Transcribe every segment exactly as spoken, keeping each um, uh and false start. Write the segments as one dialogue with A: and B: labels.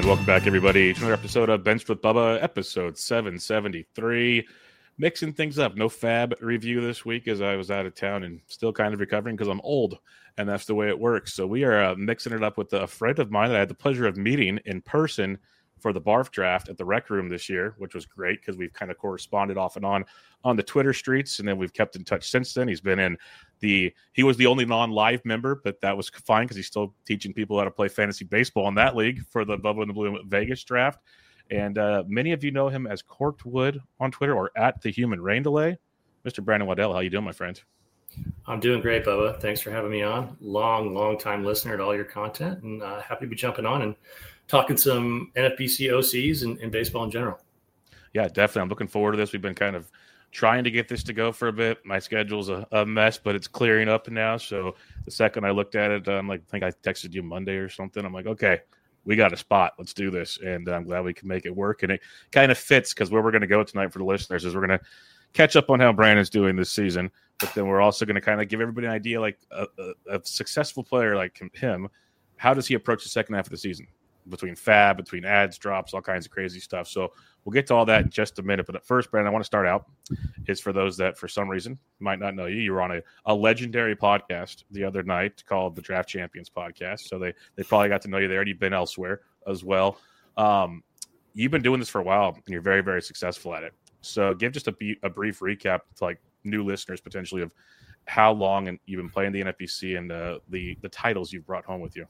A: And welcome back, everybody, to another episode of Benched with Bubba, episode seven seventy-three. Mixing things up. No Fab review this week as I was out of town and still kind of recovering because I'm old, and that's the way it works. So we are uh, mixing it up with a friend of mine that I had the pleasure of meeting in person for the Barf Draft at the Rec Room this year, which was great because we've kind of corresponded off and on on the Twitter streets, and then we've kept in touch since then. He's been in the – he was the only non-live member, but that was fine because he's still teaching people how to play fantasy baseball in that league for the Bubba and the Blue Vegas Draft. And uh, many of you know him as Corked Wood on Twitter or at the Human Rain Delay. Mister Brandon Waddell, how you doing, my friend?
B: I'm doing great, Bubba. Thanks for having me on. Long, long time listener to all your content, and uh, happy to be jumping on and talking some N F B C O Cs and, and baseball in general.
A: Yeah, definitely. I'm looking forward to this. We've been kind of trying to get this to go for a bit. My schedule's a, a mess, but it's clearing up now. So the second I looked at it, I'm like, I think I texted you Monday or something. I'm like, okay, we got a spot. Let's do this. And I'm glad we can make it work. And it kind of fits because where we're going to go tonight for the listeners is we're going to catch up on how Brandon's doing this season. But then we're also going to kind of give everybody an idea, like a, a, a successful player like him, how does he approach the second half of the season? Between Fab, between ads, drops, all kinds of crazy stuff. So we'll get to all that in just a minute. But at first, Brandon, I want to start out is for those that for some reason might not know you. You were on a, a legendary podcast the other night called the Draft Champions Podcast. So they they probably got to know you there, and you've been elsewhere as well. Um, you've been doing this for a while, and you're very, very successful at it. So give just a, a brief recap to like new listeners potentially of how long and you've been playing the N F B C and uh, the the titles you've brought home with you.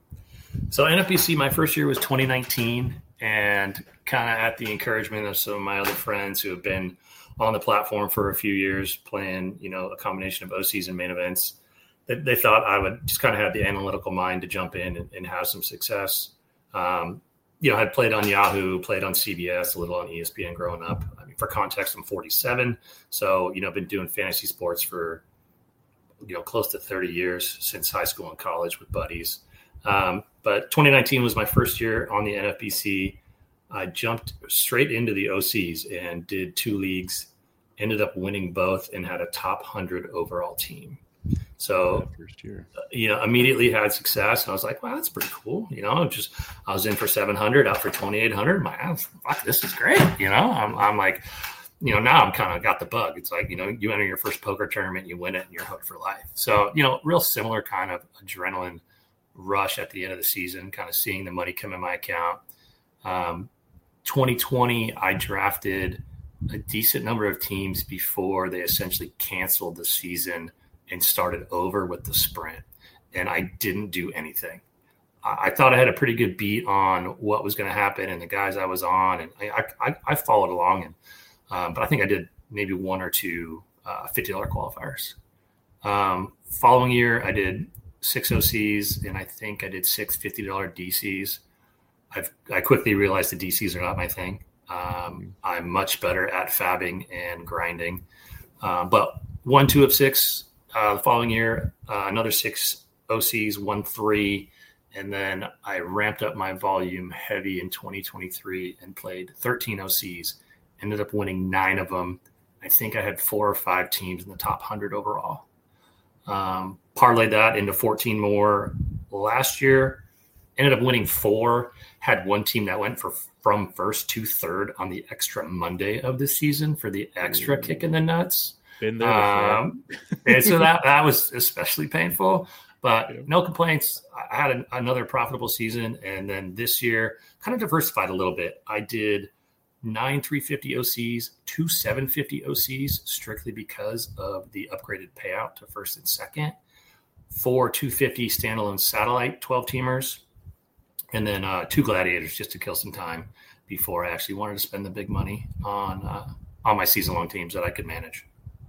B: So N F B C, my first year was twenty nineteen, and kind of at the encouragement of some of my other friends who have been on the platform for a few years playing, you know, a combination of O Cs and main events, they, they thought I would just kind of have the analytical mind to jump in and, and have some success. Um, you know, I had played on Yahoo, played on C B S, a little on E S P N growing up. I mean, for context, I'm forty-seven. So, you know, I've been doing fantasy sports for, you know, close to thirty years since high school and college with buddies. Um, but twenty nineteen was my first year on the N F B C. I jumped straight into the O Cs and did two leagues, ended up winning both and had a top one hundred overall team. So,
A: first year,
B: you know, immediately had success. And I was like, wow, that's pretty cool. You know, just, I was in for seven hundred, out for twenty-eight hundred. My, oh, fuck, this is great. You know, I'm, I'm like, you know, now I'm kind of got the bug. It's like, you know, you enter your first poker tournament, you win it, and you're hooked for life. So, you know, real similar kind of adrenaline rush at the end of the season, kind of seeing the money come in my account. Um, twenty twenty, I drafted a decent number of teams before they essentially canceled the season and started over with the sprint. And I didn't do anything. I, I thought I had a pretty good beat on what was going to happen and the guys I was on. And I, I, I followed along. And um, but I think I did maybe one or two uh, fifty dollars qualifiers. Um, following year, I did six O Cs, and I think I did six fifty dollars D Cs. I've, I quickly realized the D Cs are not my thing. Um, I'm much better at fabbing and grinding. Uh, but one, two of six uh, the following year, uh, another six O Cs, one, three. And then I ramped up my volume heavy in twenty twenty-three and played thirteen O Cs, ended up winning nine of them. I think I had four or five teams in the top one hundred overall. Um, parlayed that into fourteen more last year, ended up winning four, had one team that went for from first to third on the extra Monday of the season for the extra mm. kick in the nuts.
A: Been there
B: um, and so that, that was especially painful, but yeah. No complaints. I had an, another profitable season. And then this year kind of diversified a little bit. I did nine three fifty O Cs, two seven fifty O Cs, strictly because of the upgraded payout to first and second, four two fifty standalone satellite twelve teamers, and then uh, two gladiators just to kill some time before I actually wanted to spend the big money on uh, on my season-long teams that I could manage.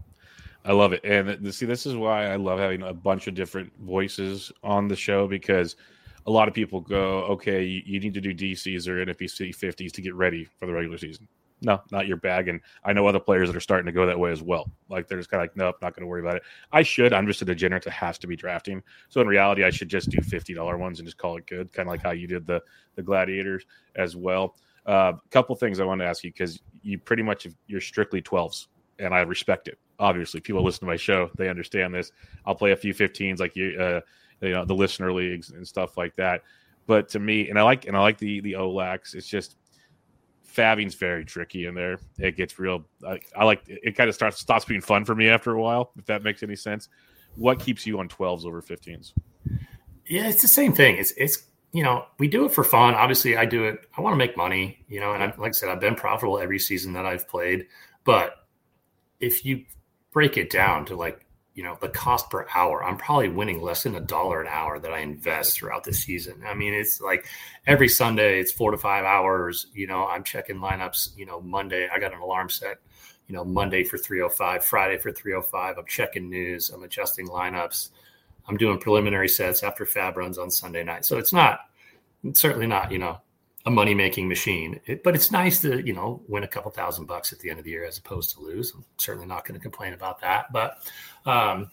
A: I love it. And see, this is why I love having a bunch of different voices on the show, because a lot of people go, okay, you, you need to do D Cs or N F B C fifties to get ready for the regular season. No, not your bag. And I know other players that are starting to go that way as well. Like they're just kind of like, nope, not going to worry about it. I should. I'm just a degenerate that has to be drafting. So in reality, I should just do fifty dollars ones and just call it good, kind of like how you did the, the gladiators as well. A uh, couple things I want to ask you, because you pretty much, you're strictly twelves, and I respect it. Obviously, people listen to my show, they understand this. I'll play a few fifteens like you, uh, you know, the listener leagues and stuff like that. But to me, and I like and I like the the O L A Cs. It's just fabbing's very tricky in there. It gets real. I, I like it. Kind of starts stops being fun for me after a while. If that makes any sense. What keeps you on twelves over fifteens?
B: Yeah, it's the same thing. It's it's you know we do it for fun. Obviously, I do it. I want to make money. You know, and I, like I said, I've been profitable every season that I've played. But if you break it down to like, you know, the cost per hour, I'm probably winning less than a dollar an hour that I invest throughout the season. I mean, it's like every Sunday, it's four to five hours. You know, I'm checking lineups. You know, Monday, I got an alarm set, you know, Monday for three oh five, Friday for three oh five. I'm checking news. I'm adjusting lineups. I'm doing preliminary sets after fab runs on Sunday night. So it's not, it's certainly not, you know, a money-making machine, it, but it's nice to, you know, win a couple thousand bucks at the end of the year as opposed to lose. I'm certainly not going to complain about that. But um,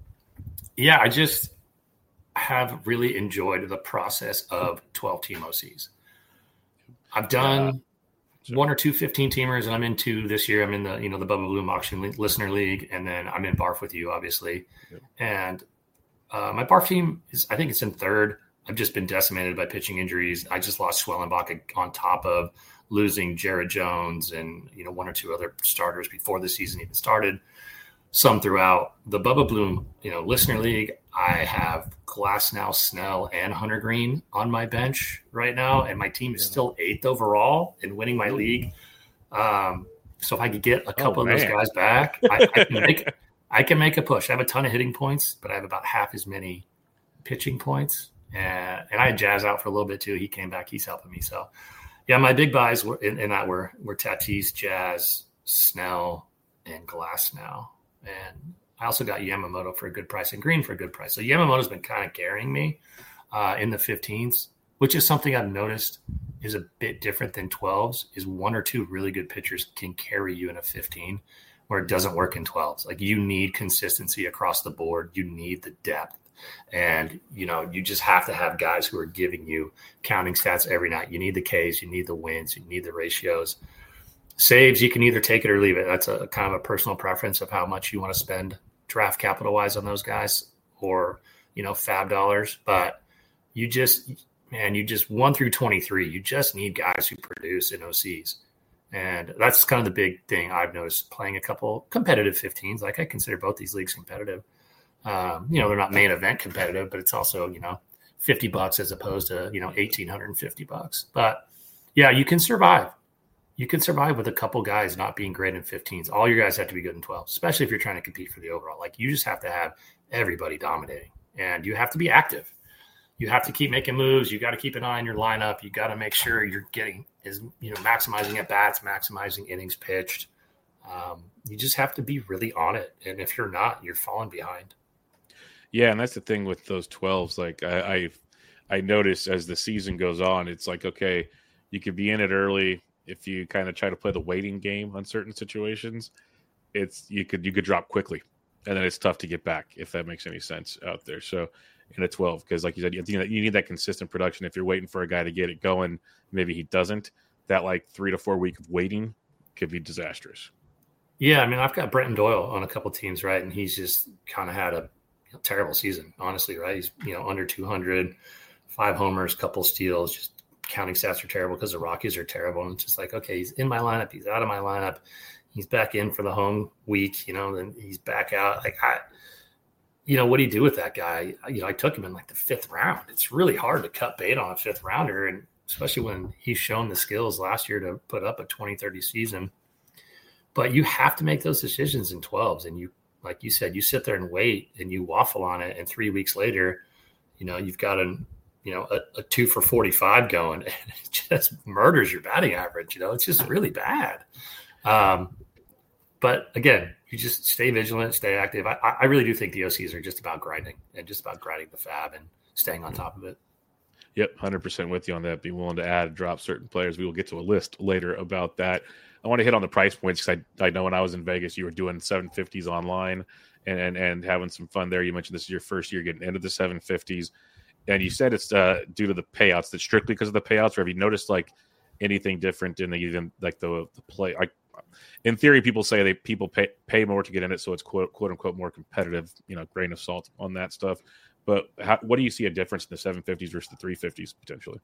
B: yeah, I just have really enjoyed the process of twelve-team O Cs. I've done uh, sure. one or two fifteen-teamers, and I'm into this year. I'm in the, you know, the Bubba Bloom Auction Listener League, and then I'm in Barf with you, obviously. Yeah. And uh, my Barf team is, I think it's in third. I've just been decimated by pitching injuries. I just lost Schwellenbach on top of losing Jared Jones and, you know, one or two other starters before the season even started. Some throughout the Bubba Bloom, you know, Listener League. I have Glasnow, Snell, and Hunter Green on my bench right now, and my team is still eighth overall in winning my league. Um, so if I could get a couple oh, of those guys back, I, I can make I can make a push. I have a ton of hitting points, but I have about half as many pitching points. And, and I had Jazz out for a little bit too. He came back. He's helping me. So, yeah, my big buys were in, in that were were Tatis, Jazz, Snell, and Glasnow. And I also got Yamamoto for a good price and Green for a good price. So Yamamoto's been kind of carrying me uh, in the fifteens, which is something I've noticed is a bit different than twelves. Is one or two really good pitchers can carry you in a fifteen, where it doesn't work in twelves. Like you need consistency across the board. You need the depth. And, you know, you just have to have guys who are giving you counting stats every night. You need the Ks, you need the wins, you need the ratios. Saves, you can either take it or leave it. That's a kind of a personal preference of how much you want to spend draft capital wise on those guys or, you know, fab dollars. But you just, man, you just one through twenty-three, you just need guys who produce in O Cs. And that's kind of the big thing I've noticed playing a couple competitive fifteens. Like I consider both these leagues competitive. Um, you know, they're not main event competitive, but it's also, you know, fifty bucks as opposed to, you know, eighteen fifty bucks. But yeah, you can survive. You can survive with a couple guys not being great in fifteens. All your guys have to be good in twelve, especially if you're trying to compete for the overall. Like you just have to have everybody dominating and you have to be active. You have to keep making moves. You got to keep an eye on your lineup. You got to make sure you're getting is, you know, maximizing at bats, maximizing innings pitched. Um, you just have to be really on it. And if you're not, you're falling behind.
A: Yeah, and that's the thing with those twelves. Like I, I, I notice as the season goes on, it's like, okay, you could be in it early if you kind of try to play the waiting game on certain situations. It's you could you could drop quickly, and then it's tough to get back if that makes any sense out there. So in a twelve, because like you said, you need that consistent production. If you're waiting for a guy to get it going, maybe he doesn't. That like three to four week of waiting could be disastrous.
B: Yeah, I mean, I've got Brenton Doyle on a couple teams, right, and he's just kind of had a terrible season, honestly, right? He's, you know, under two hundred, five homers, couple steals, just counting stats are terrible because the Rockies are terrible. And it's just like, okay, he's in my lineup. He's out of my lineup. He's back in for the home week, you know, then he's back out. Like, I, you know, what do you do with that guy? You know, I took him in like the fifth round. It's really hard to cut bait on a fifth rounder. And especially when he's shown the skills last year to put up a twenty, thirty season. But you have to make those decisions in twelves. And you, like you said, you sit there and wait and you waffle on it. And three weeks later, you know, you've got an, you know, a, a two for forty-five going and it just murders your batting average. You know, it's just really bad. Um, but again, you just stay vigilant, stay active. I, I really do think the O Cs are just about grinding and just about grinding the fab and staying on top of it.
A: Yep. one hundred percent with you on that. Be willing to add, drop certain players. We will get to a list later about that. I want to hit on the price points because I, I know when I was in Vegas, you were doing seven fifties online and, and and having some fun there. You mentioned this is your first year getting into the seven fifties. And you said it's uh, due to the payouts. That's strictly because of the payouts. Or have you noticed like anything different in the, even like the the play? Like in theory, people say they people pay pay more to get in it, so it's quote quote unquote more competitive. You know, grain of salt on that stuff. But how, what do you see a difference in the seven fifties versus the three fifties potentially?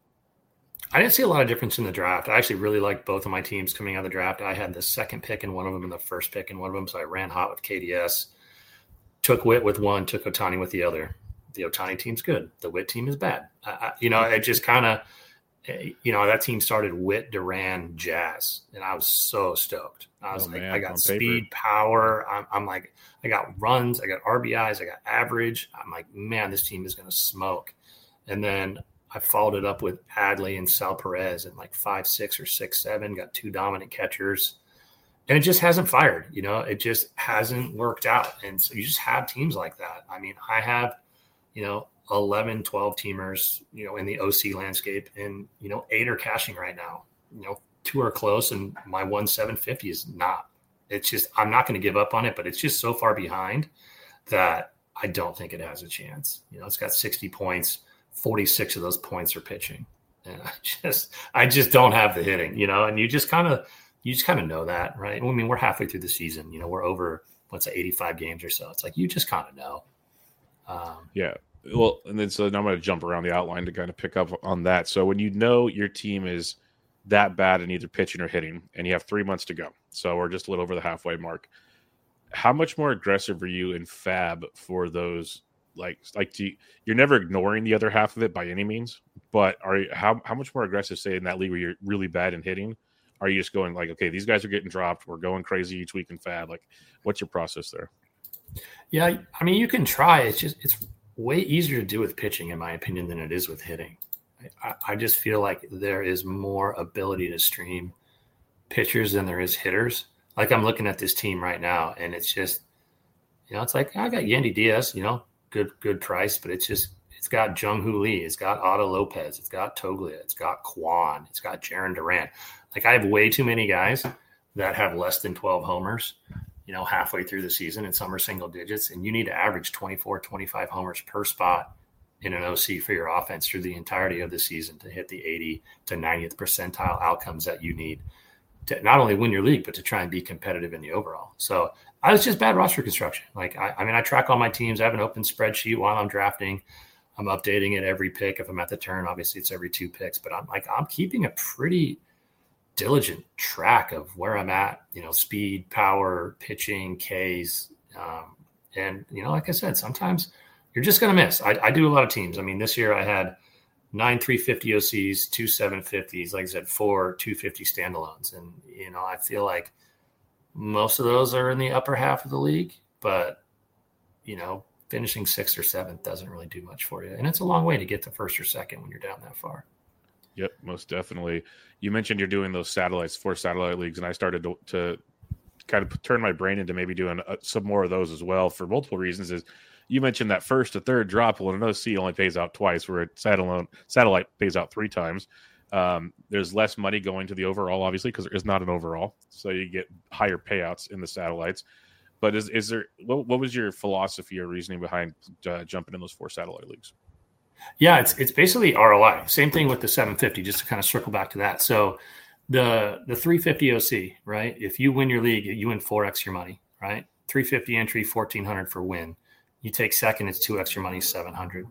B: I didn't see a lot of difference in the draft. I actually really liked both of my teams coming out of the draft. I had the second pick in one of them and the first pick in one of them, so I ran hot with K D S. Took Witt with one, took Ohtani with the other. The Ohtani team's good. The Witt team is bad. I, I, you know, it just kind of, you know, that team started Witt, Duran, Jazz, and I was so stoked. I was oh, like, man, I got speed, paper. power. I'm, I'm like, I got runs, I got R B Is, I got average. I'm like, man, this team is going to smoke. And then I followed it up with Adley and Sal Perez and like five, six or six, seven, got two dominant catchers. And it just hasn't fired, you know, it just hasn't worked out. And so you just have teams like that. I mean, I have, you know, eleven, twelve teamers, you know, in the O C landscape, and, you know, eight are cashing right now, you know, two are close, and my one seven fifty is not. It's just, I'm not going to give up on it, but it's just so far behind that I don't think it has a chance. You know, it's got sixty points, forty-six of those points are pitching. And I just, I just don't have the hitting, you know, and you just kind of, you just kind of know that, right? I mean, we're halfway through the season, you know, we're over, what's it, eighty-five games or so. It's like, you just kind of know. Um,
A: yeah. Well, and then so now I'm going to jump around the outline to kind of pick up on that. So when you know your team is that bad in either pitching or hitting, and you have three months to go, so we're just a little over the halfway mark, how much more aggressive are you in Fab for those? Like, like do you, you're never ignoring the other half of it by any means, but are you, how how much more aggressive, say, in that league where you're really bad in hitting? Are you just going like, okay, these guys are getting dropped, we're going crazy each week in Fab? Like, what's your process there?
B: Yeah, I mean, you can try. It's just it's way easier to do with pitching, in my opinion, than it is with hitting. I, I just feel like there is more ability to stream pitchers than there is hitters. Like, I'm looking at this team right now, and it's just, you know, it's like, I got Yandy Diaz, you know, good good price, but it's just, it's got Jung-Hoo Lee, it's got Otto Lopez, it's got Toglia, it's got Kwan, it's got Jaron Durant. Like, I have way too many guys that have less than twelve homers, you know, halfway through the season, and some are single digits, and you need to average twenty-four, twenty-five homers per spot in an O C for your offense through the entirety of the season to hit the eighty to ninetieth percentile outcomes that you need to not only win your league, but to try and be competitive in the overall. So I was just bad roster construction. Like, I, I mean, I track all my teams. I have an open spreadsheet while I'm drafting. I'm updating it every pick. If I'm at the turn, obviously it's every two picks, but I'm like, I'm keeping a pretty diligent track of where I'm at, you know, speed, power, pitching, Ks. Um, and, you know, like I said, sometimes you're just going to miss. I, I do a lot of teams. I mean, this year I had nine three fifty O Cs, two seven fifties, like I said, four two fifty standalones. And, you know, I feel like most of those are in the upper half of the league, but, you know, finishing sixth or seventh doesn't really do much for you. And it's a long way to get to first or second when you're down that far.
A: Yep, most definitely. You mentioned you're doing those satellites, four satellite leagues, and I started to, to kind of turn my brain into maybe doing uh, some more of those as well for multiple reasons. Is you mentioned that first to third drop, well, an O C only pays out twice, where a satellite satellite pays out three times. Um, there's less money going to the overall, obviously, because there is not an overall, so you get higher payouts in the satellites. But is is there what, what was your philosophy or reasoning behind uh, jumping in those four satellite leagues?
B: Yeah, it's it's basically R O I. Same thing with the seven fifty, just to kind of circle back to that. So the the three fifty O C, right? If you win your league, you win four x your money, right? three fifty entry, fourteen hundred for win. You take second, it's two x your money, seven hundred.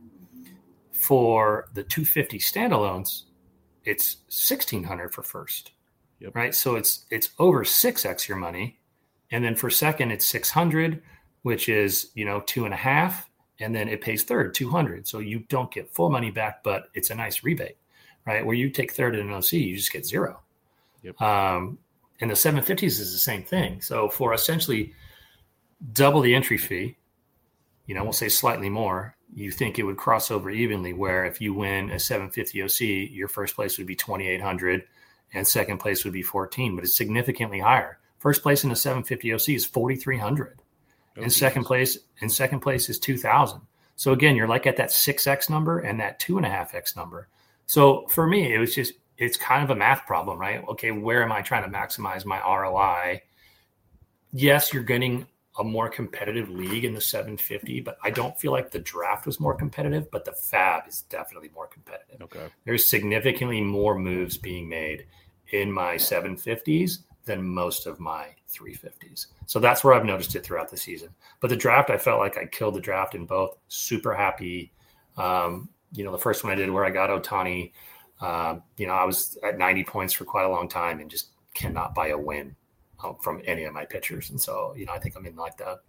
B: For the two fifty standalones, it's sixteen hundred for first,
A: yep.
B: Right? So it's it's over six x your money. And then for second, it's six hundred, which is, you know, two and a half. And then it pays third, two hundred. So you don't get full money back, but it's a nice rebate, right? Where you take third in an O C, you just get zero.
A: Yep.
B: Um, and the seven fifties is the same thing. So for essentially double the entry fee, you know, we'll say slightly more, you think it would cross over evenly, where if you win a seven fifty O C, your first place would be twenty-eight hundred and second place would be fourteen, but it's significantly higher. First place in a seven fifty O C is forty-three hundred.
A: Oh,
B: and second place, and second place is two thousand. So again, you're like at that six x number and that two and a half x number. So for me, it was just, it's kind of a math problem, right? Okay, where am I trying to maximize my R O I? Yes, you're getting a more competitive league in the seven fifty, but I don't feel like the draft was more competitive, but the Fab is definitely more competitive.
A: Okay.
B: There's significantly more moves being made in my seven fifties than most of my three fifties. So that's where I've noticed it throughout the season. But the draft, I felt like I killed the draft in both. Super happy. Um, you know, the first one I did where I got Ohtani, um, you know, I was at ninety points for quite a long time and just cannot buy a win um, from any of my pitchers. And so, you know, I think I'm in like the,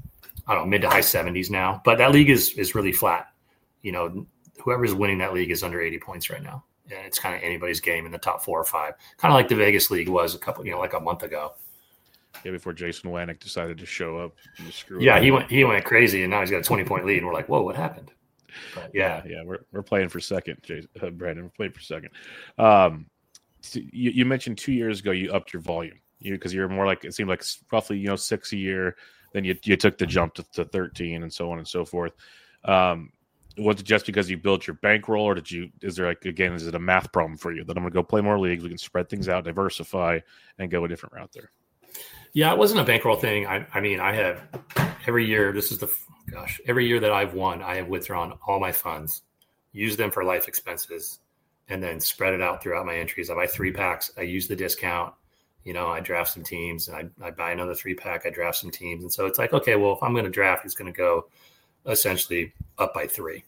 B: I don't know, mid to high seventies now. But that league is is really flat. You know, whoever's winning that league is under eighty points right now. And it's kind of anybody's game in the top four or five, kind of like the Vegas League was a couple, you know, like a month ago.
A: Yeah, before Jason Wanick decided to show up. And screw
B: yeah, he went he went crazy, and now he's got a twenty point lead, and we're like, whoa, what happened? But yeah,
A: yeah, yeah, we're we're playing for second, Jason, uh, Brandon. We're playing for second. Um, so you, you mentioned two years ago you upped your volume, you because you're more like it seemed like roughly you know six a year. Then you you took the jump to, to thirteen, and so on and so forth. Um, Was it just because you built your bankroll, or did you? Is there like again? Is it a math problem for you that I'm going to go play more leagues? We can spread things out, diversify, and go a different route there.
B: Yeah, it wasn't a bankroll thing. I, I mean, I have every year. This is the gosh. Every year that I've won, I have withdrawn all my funds, used them for life expenses, and then spread it out throughout my entries. I buy three packs. I use the discount. You know, I draft some teams, and I, I buy another three pack. I draft some teams, and so it's like, okay, well, if I'm going to draft, it's going to go essentially up by three.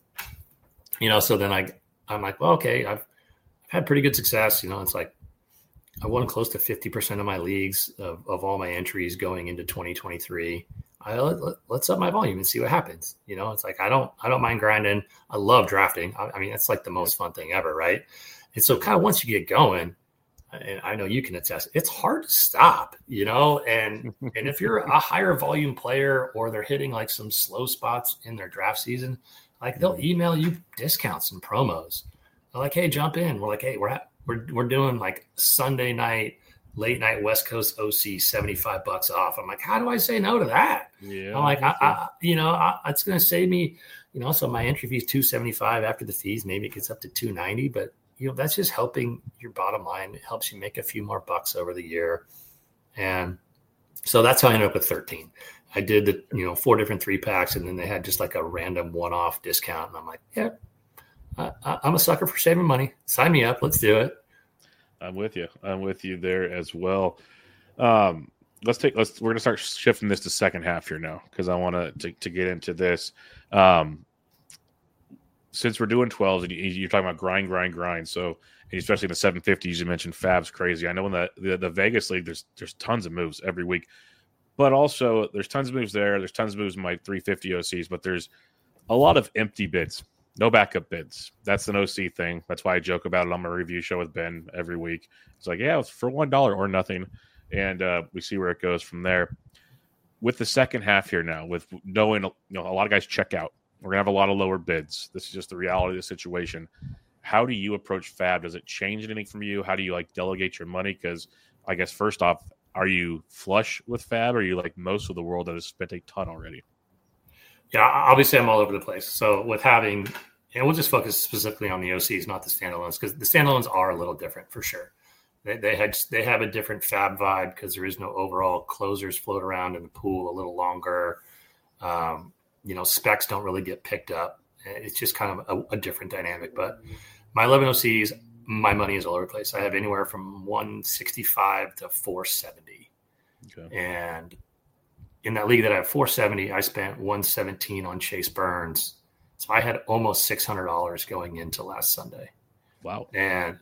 B: You know, so then I, I'm like, well, okay, I've, I've had pretty good success. You know, it's like I won close to fifty percent of my leagues of, of all my entries going into twenty twenty-three. I let, let, let's up my volume and see what happens. You know, it's like, I don't, I don't mind grinding. I love drafting. I, I mean, it's like the most fun thing ever. Right. And so kind of once you get going, and I know you can attest, it's hard to stop, you know, and, and if you're a higher volume player or they're hitting like some slow spots in their draft season, like they'll email you discounts and promos. They're like, hey, jump in. We're like, hey, we're at, we're we're doing like Sunday night, late night West Coast O C, seventy-five bucks off. I'm like, how do I say no to that?
A: Yeah,
B: I'm like, I, I, you know, I, it's going to save me, you know, so my entry fee is two seventy-five after the fees. Maybe it gets up to two ninety, but you know, that's just helping your bottom line. It helps you make a few more bucks over the year. And so that's how I ended up with thirteen. I did the, you know, four different three packs, and then they had just like a random one-off discount. And I'm like, yeah, I, I'm a sucker for saving money. Sign me up. Let's do it.
A: I'm with you. I'm with you there as well. Um, let's take, let's, we're going to start shifting this to second half here now, because I want to, to get into this. Um, since we're doing twelves and you're talking about grind, grind, grind. So, and especially in the seven fifties, you mentioned Fab's crazy. I know in the, the, the Vegas league, there's, there's tons of moves every week. But also, there's tons of moves there. There's tons of moves in my three fifty O Cs, but there's a lot of empty bids, no backup bids. That's an O C thing. That's why I joke about it on my review show with Ben every week. It's like, yeah, it's for one dollar or nothing, and uh, we see where it goes from there. With the second half here now, with knowing you know a lot of guys check out, we're gonna have a lot of lower bids. This is just the reality of the situation. How do you approach Fab? Does it change anything from you? How do you like delegate your money? Because I guess first off, are you flush with Fab, or are you like most of the world that has spent a ton already?
B: Yeah, obviously I'm all over the place. So with having, and we'll just focus specifically on the O Cs, not the standalones, because the standalones are a little different for sure. They, they had they have a different Fab vibe because there is no overall closers float around in the pool a little longer. Um, you know, specs don't really get picked up. It's just kind of a, a different dynamic. But my eleven O Cs, my money is all over the place. I have anywhere from one sixty-five to four seventy. Okay. And in that league that I have four seventy, I spent one seventeen on Chase Burns. So I had almost six hundred dollars going into last Sunday.
A: Wow.
B: And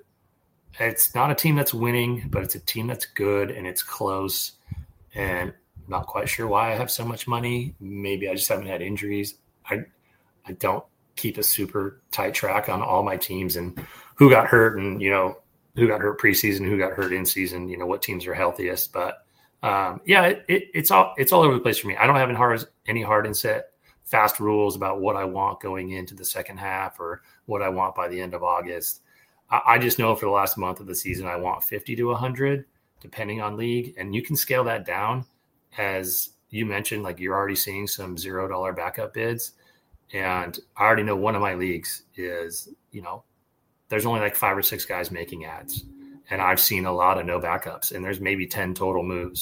B: it's not a team that's winning, but it's a team that's good and it's close. And I'm not quite sure why I have so much money. Maybe I just haven't had injuries. I I don't keep a super tight track on all my teams and who got hurt and, you know, who got hurt preseason, who got hurt in season, you know, what teams are healthiest. But um, yeah, it, it, it's all, it's all over the place for me. I don't have any hard, any hard and set fast rules about what I want going into the second half or what I want by the end of August. I, I just know for the last month of the season, I want fifty to a hundred depending on league. And you can scale that down as you mentioned, like you're already seeing some zero dollar backup bids. And I already know one of my leagues is, you know, there's only like five or six guys making ads. And I've seen a lot of no backups. And there's maybe ten total moves.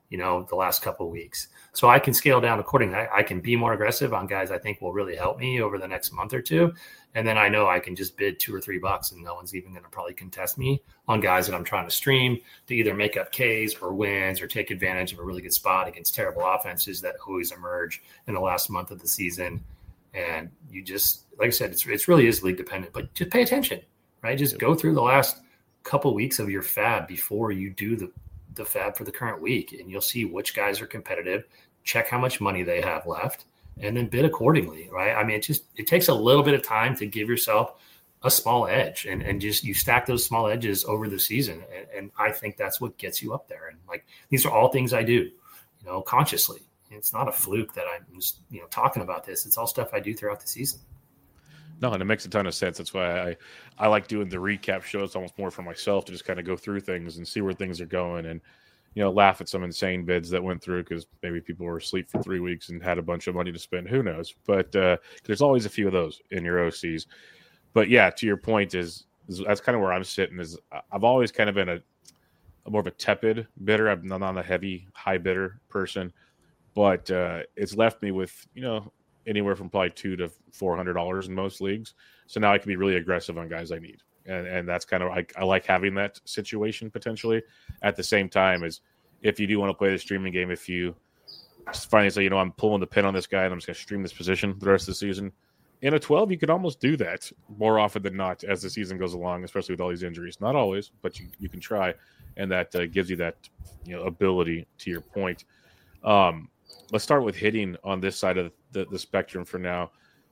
B: you know, the last couple of weeks. So I can scale down accordingly. I, I can be more aggressive on guys I think will really help me over the next month or two. And then I know I can just bid two or three bucks and no one's even going to probably contest me on guys that I'm trying to stream to either make up Ks or wins or take advantage of a really good spot against terrible offenses that always emerge in the last month of the season. And you just, like I said, it's it's really is league dependent, but just pay attention, right? Just go through the last couple weeks of your fab before you do the, the fab for the current week, and you'll see which guys are competitive, check how much money they have left, and then bid accordingly, right? I mean, it just, it takes a little bit of time to give yourself a small edge, and, and just, you stack those small edges over the season. And, and I think that's what gets you up there. And like, these are all things I do, you know, consciously. It's not a fluke that I'm just, you know, talking about this. It's all stuff I do throughout the season.
A: No, and it makes a ton of sense. That's why I, I like doing the recap show. It's almost more for myself to just kind of go through things and see where things are going, and, you know, laugh at some insane bids that went through because maybe people were asleep for three weeks and had a bunch of money to spend. Who knows? But uh, there's always a few of those in your O Cs. But yeah, to your point is, is that's kind of where I'm sitting. Is I've always kind of been a, a more of a tepid bidder. I'm not a heavy high bidder person, but uh, it's left me with, you know, anywhere from probably two to four hundred dollars in most leagues. So now I can be really aggressive on guys I need, and and that's kind of I, I like having that situation potentially. At the same time, as if you do want to play the streaming game, if you finally say, you know, I'm pulling the pin on this guy and I'm just going to stream this position the rest of the season. In a twelve, you could almost do that more often than not as the season goes along, especially with all these injuries. Not always, but you, you can try, and that uh, gives you that, you know, ability. To your point, um, let's start with hitting on this side of the, the spectrum for now.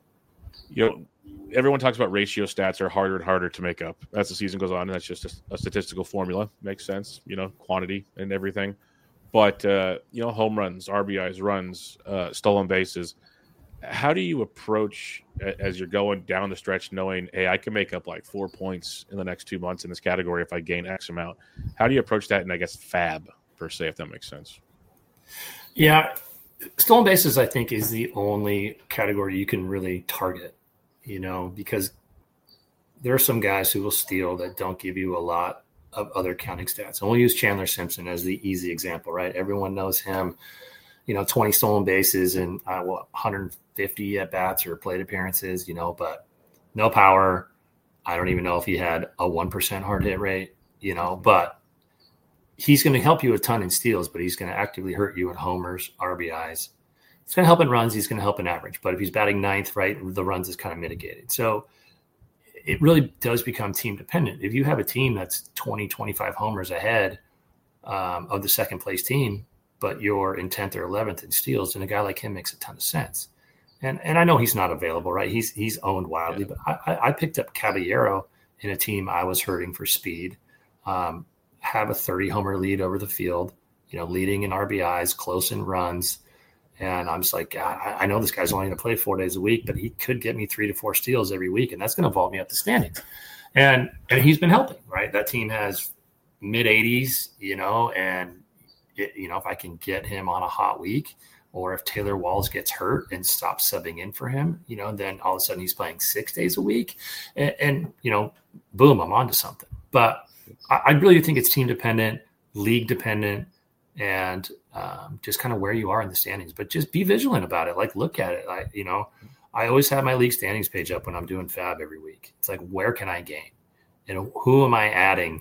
A: You know, everyone talks about ratio stats are harder and harder to make up as the season goes on, and that's just a, a statistical formula. Makes sense, you know, quantity and everything. But, uh, you know, home runs, R B Is, runs, uh, stolen bases. How do you approach as you're going down the stretch knowing, hey, I can make up like four points in the next two months in this category if I gain X amount? How do you approach that in, I guess, fab, per se, if that makes sense?
B: Yeah. Stolen bases, I think, is the only category you can really target, you know, because there are some guys who will steal that don't give you a lot of other counting stats. And we'll use Chandler Simpson as the easy example, right? Everyone knows him, you know, twenty stolen bases and uh, what, one hundred fifty at bats or plate appearances, you know, but no power. I don't even know if he had a one percent hard hit rate, you know, but he's going to help you a ton in steals, but he's going to actively hurt you in homers, R B Is. He's going to help in runs. He's going to help in average. But if he's batting ninth, right, the runs is kind of mitigated. So it really does become team dependent. If you have a team that's twenty, twenty-five homers ahead um, of the second place team, but you're in tenth or eleventh in steals, then a guy like him makes a ton of sense. And and I know he's not available, right? He's he's owned wildly, yeah. but I, I picked up Caballero in a team I was hurting for speed. Um, have a thirty homer lead over the field, you know, leading in R B Is, close in runs. And I'm just like, God, I, I know this guy's only going to play four days a week, but he could get me three to four steals every week. And that's going to vault me up the standings. And, and he's been helping, right? That team has mid eighties, you know, and it, you know, if I can get him on a hot week, or if Taylor Walls gets hurt and stops subbing in for him, you know, then all of a sudden he's playing six days a week and, and you know, boom, I'm onto something. But I, I really think it's team dependent, league dependent, and um, just kind of where you are in the standings. But just be vigilant about it. Like, look at it. I, you know, I always have my league standings page up when I'm doing fab every week. It's like, where can I gain? And who am I adding?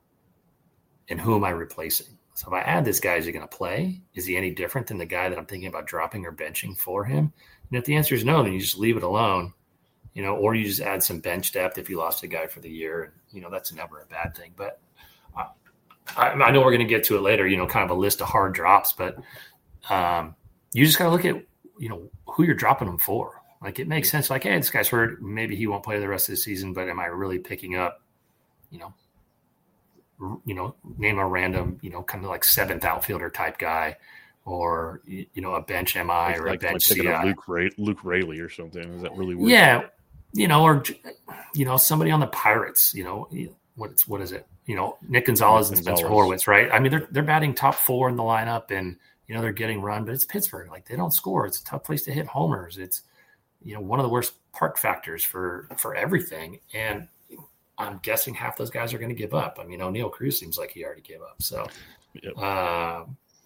B: And who am I replacing? So if I add this guy, is he going to play? Is he any different than the guy that I'm thinking about dropping or benching for him? And if the answer is no, then you just leave it alone, you know, or you just add some bench depth if you lost a guy for the year. And, you know, that's never a bad thing. But uh, I, I know we're going to get to it later, you know, kind of a list of hard drops, but um, you just got to look at, you know, who you're dropping them for. Like, it makes sense. Like, hey, this guy's hurt. Maybe he won't play the rest of the season, but am I really picking up, you know, you know, name a random, you know, kind of like seventh outfielder type guy, or, you know, a bench M I or
A: like,
B: a bench
A: like
B: C I.
A: Luke, Ray, Luke Rayleigh or something. Is that really weird?
B: Yeah. You know, or, you know, somebody on the Pirates, you know, what's, what is it? You know, Nick Gonzalez and Spencer Horwitz, right? I mean, they're, they're batting top four in the lineup and, you know, they're getting run, but it's Pittsburgh. Like, they don't score. It's a tough place to hit homers. It's, you know, one of the worst park factors for, for everything. And I'm guessing half those guys are going to give up. I mean, O'Neal Cruz seems like he already gave up. So, yep. uh,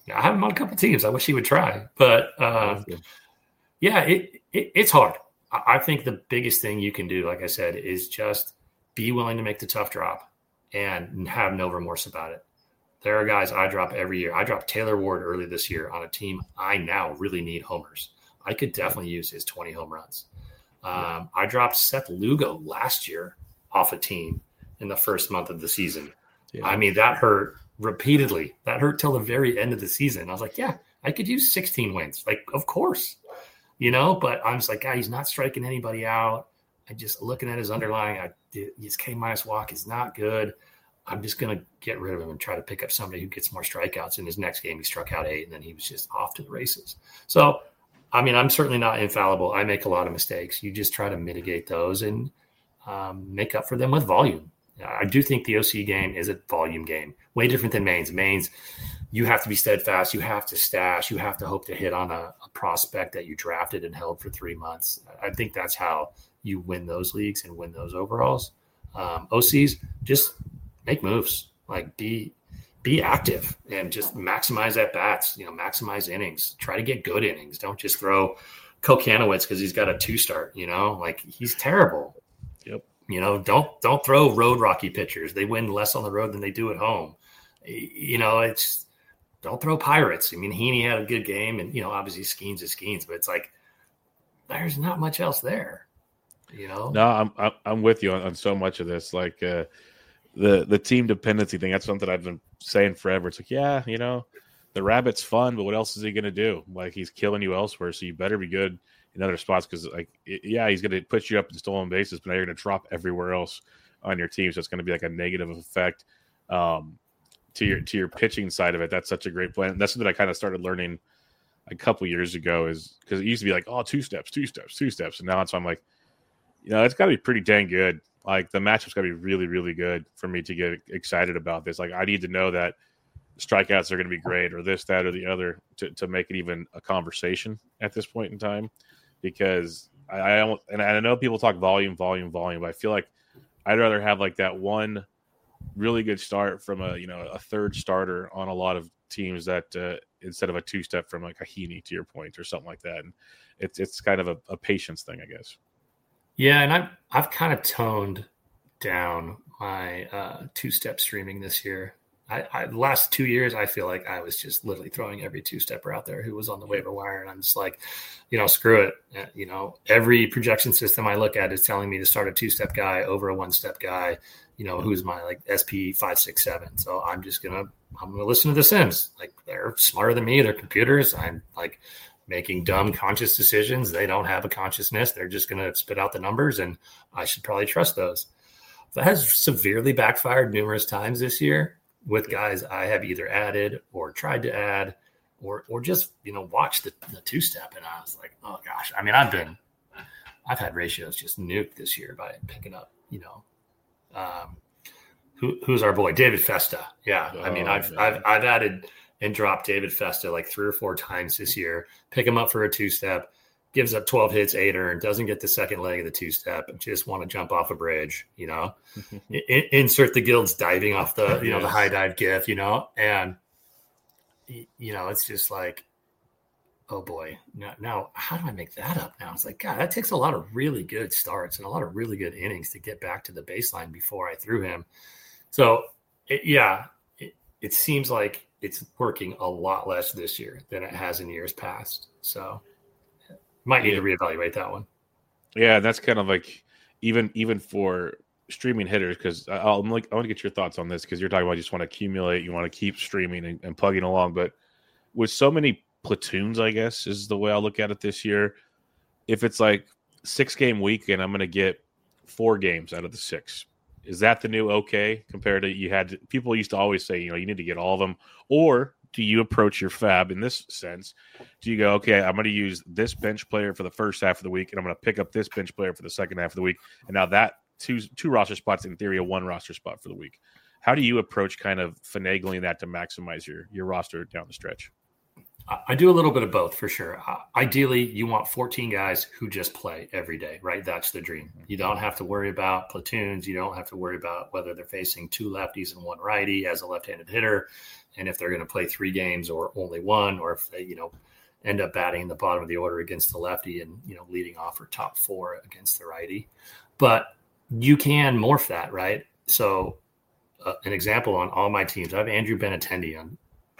B: I have him on a couple teams. I wish he would try, but uh, yeah, it, it it's hard. I, I think the biggest thing you can do, like I said, is just be willing to make the tough drop and have no remorse about it. There are guys I drop every year. I dropped Taylor Ward early this year on a team I now really need homers. I could definitely use his twenty home runs. Um, I dropped Seth Lugo last year off a team in the first month of the season. Yeah. I mean, that hurt repeatedly. That hurt till the very end of the season. I was like, yeah, I could use sixteen wins. Like, of course, you know, but I'm just like, God, he's not striking anybody out. I just looking at his underlying, I, his K minus walk is not good. I'm just going to get rid of him and try to pick up somebody who gets more strikeouts. In his next game, he struck out eight, and then he was just off to the races. So, I mean, I'm certainly not infallible. I make a lot of mistakes. You just try to mitigate those and um, make up for them with volume. I do think the O C game is a volume game, way different than Maine's. Maine's, you have to be steadfast. You have to stash. You have to hope to hit on a, a prospect that you drafted and held for three months. I think that's how you win those leagues and win those overalls. Um, O Cs, just make moves. Like, be be active and just maximize at bats, you know, maximize innings, try to get good innings. Don't just throw Kokanowitz because he's got a two start, you know, like he's terrible.
A: Yep.
B: You know, don't, don't throw road Rocky pitchers. They win less on the road than they do at home. You know, it's don't throw Pirates. I mean, Heaney had a good game and, you know, obviously Skeens is Skeens, but it's like, there's not much else there, you know?
A: No, I'm, I'm, I'm with you on, on so much of this. Like, uh, the the team dependency thing, that's something I've been saying forever. It's like, yeah, you know, the Rabbit's fun, but what else is he going to do? Like, he's killing you elsewhere, so you better be good in other spots because, like, it, yeah, he's going to put you up in stolen bases, but now you're going to drop everywhere else on your team, so it's going to be like a negative effect um, to your to your pitching side of it. That's such a great plan. And that's something I kind of started learning a couple years ago is because it used to be like, oh, two steps, two steps, two steps, and now it's I'm like, you know, it's got to be pretty dang good. Like, the matchup's got to be really, really good for me to get excited about this. Like, I need to know that strikeouts are going to be great or this, that, or the other to, to make it even a conversation at this point in time. Because I, I almost, and I know people talk volume, volume, volume, but I feel like I'd rather have like that one really good start from a, you know, a third starter on a lot of teams that uh, instead of a two-step from like a Heaney, to your point, or something like that. And it's, it's kind of a, a patience thing, I guess.
B: Yeah, and I've I've kind of toned down my uh, two-step streaming this year. I, I the last two years, I feel like I was just literally throwing every two-stepper out there who was on the waiver wire, and I'm just like, you know, screw it. You know, every projection system I look at is telling me to start a two-step guy over a one-step guy. You know, who's my like S P five six seven. So I'm just gonna I'm gonna listen to the Sims. Like, they're smarter than me. They're computers. I'm like making dumb conscious decisions. They don't have a consciousness. They're just going to spit out the numbers, and I should probably trust those. That has severely backfired numerous times this year with guys I have either added or tried to add or or just, you know, watch the, the two-step. And I was like, oh, gosh. I mean, I've been – I've had ratios just nuked this year by picking up, you know, um, who, who's our boy? David Festa. Yeah. Oh, I mean, I've, I've I've added – and drop David Festa like three or four times this year, pick him up for a two-step, gives up twelve hits, eight earned, doesn't get the second leg of the two-step, and just want to jump off a bridge, you know, I- insert the Guilds diving off the, you know, yes. the high dive gif, you know, and, you know, it's just like, oh boy, now, now how do I make that up now? It's like, God, that takes a lot of really good starts and a lot of really good innings to get back to the baseline before I threw him. So it, yeah, it, it seems like it's working a lot less this year than it has in years past. So might need yeah. to reevaluate that one.
A: Yeah. That's kind of like, even, even for streaming hitters, cause I'll like, I want to get your thoughts on this. Cause you're talking about you just want to accumulate, you want to keep streaming and, and plugging along. But with so many platoons, I guess is the way I'll look at it this year. If it's like six game week and I'm going to get four games out of the six, is that the new okay compared to you had to, people used to always say, you know, you need to get all of them? Or do you approach your fab in this sense? Do you go, okay, I'm going to use this bench player for the first half of the week, and I'm going to pick up this bench player for the second half of the week, and now that two two roster spots, in theory, a one roster spot for the week. How do you approach kind of finagling that to maximize your your roster down the stretch?
B: I do a little bit of both for sure. Ideally, you want fourteen guys who just play every day, right? That's the dream. You don't have to worry about platoons. You don't have to worry about whether they're facing two lefties and one righty as a left-handed hitter, and if they're going to play three games or only one, or if they, you know, end up batting in the bottom of the order against the lefty and, you know, leading off or top four against the righty. But you can morph that, right? So uh, an example on all my teams, I have Andrew Benintendi on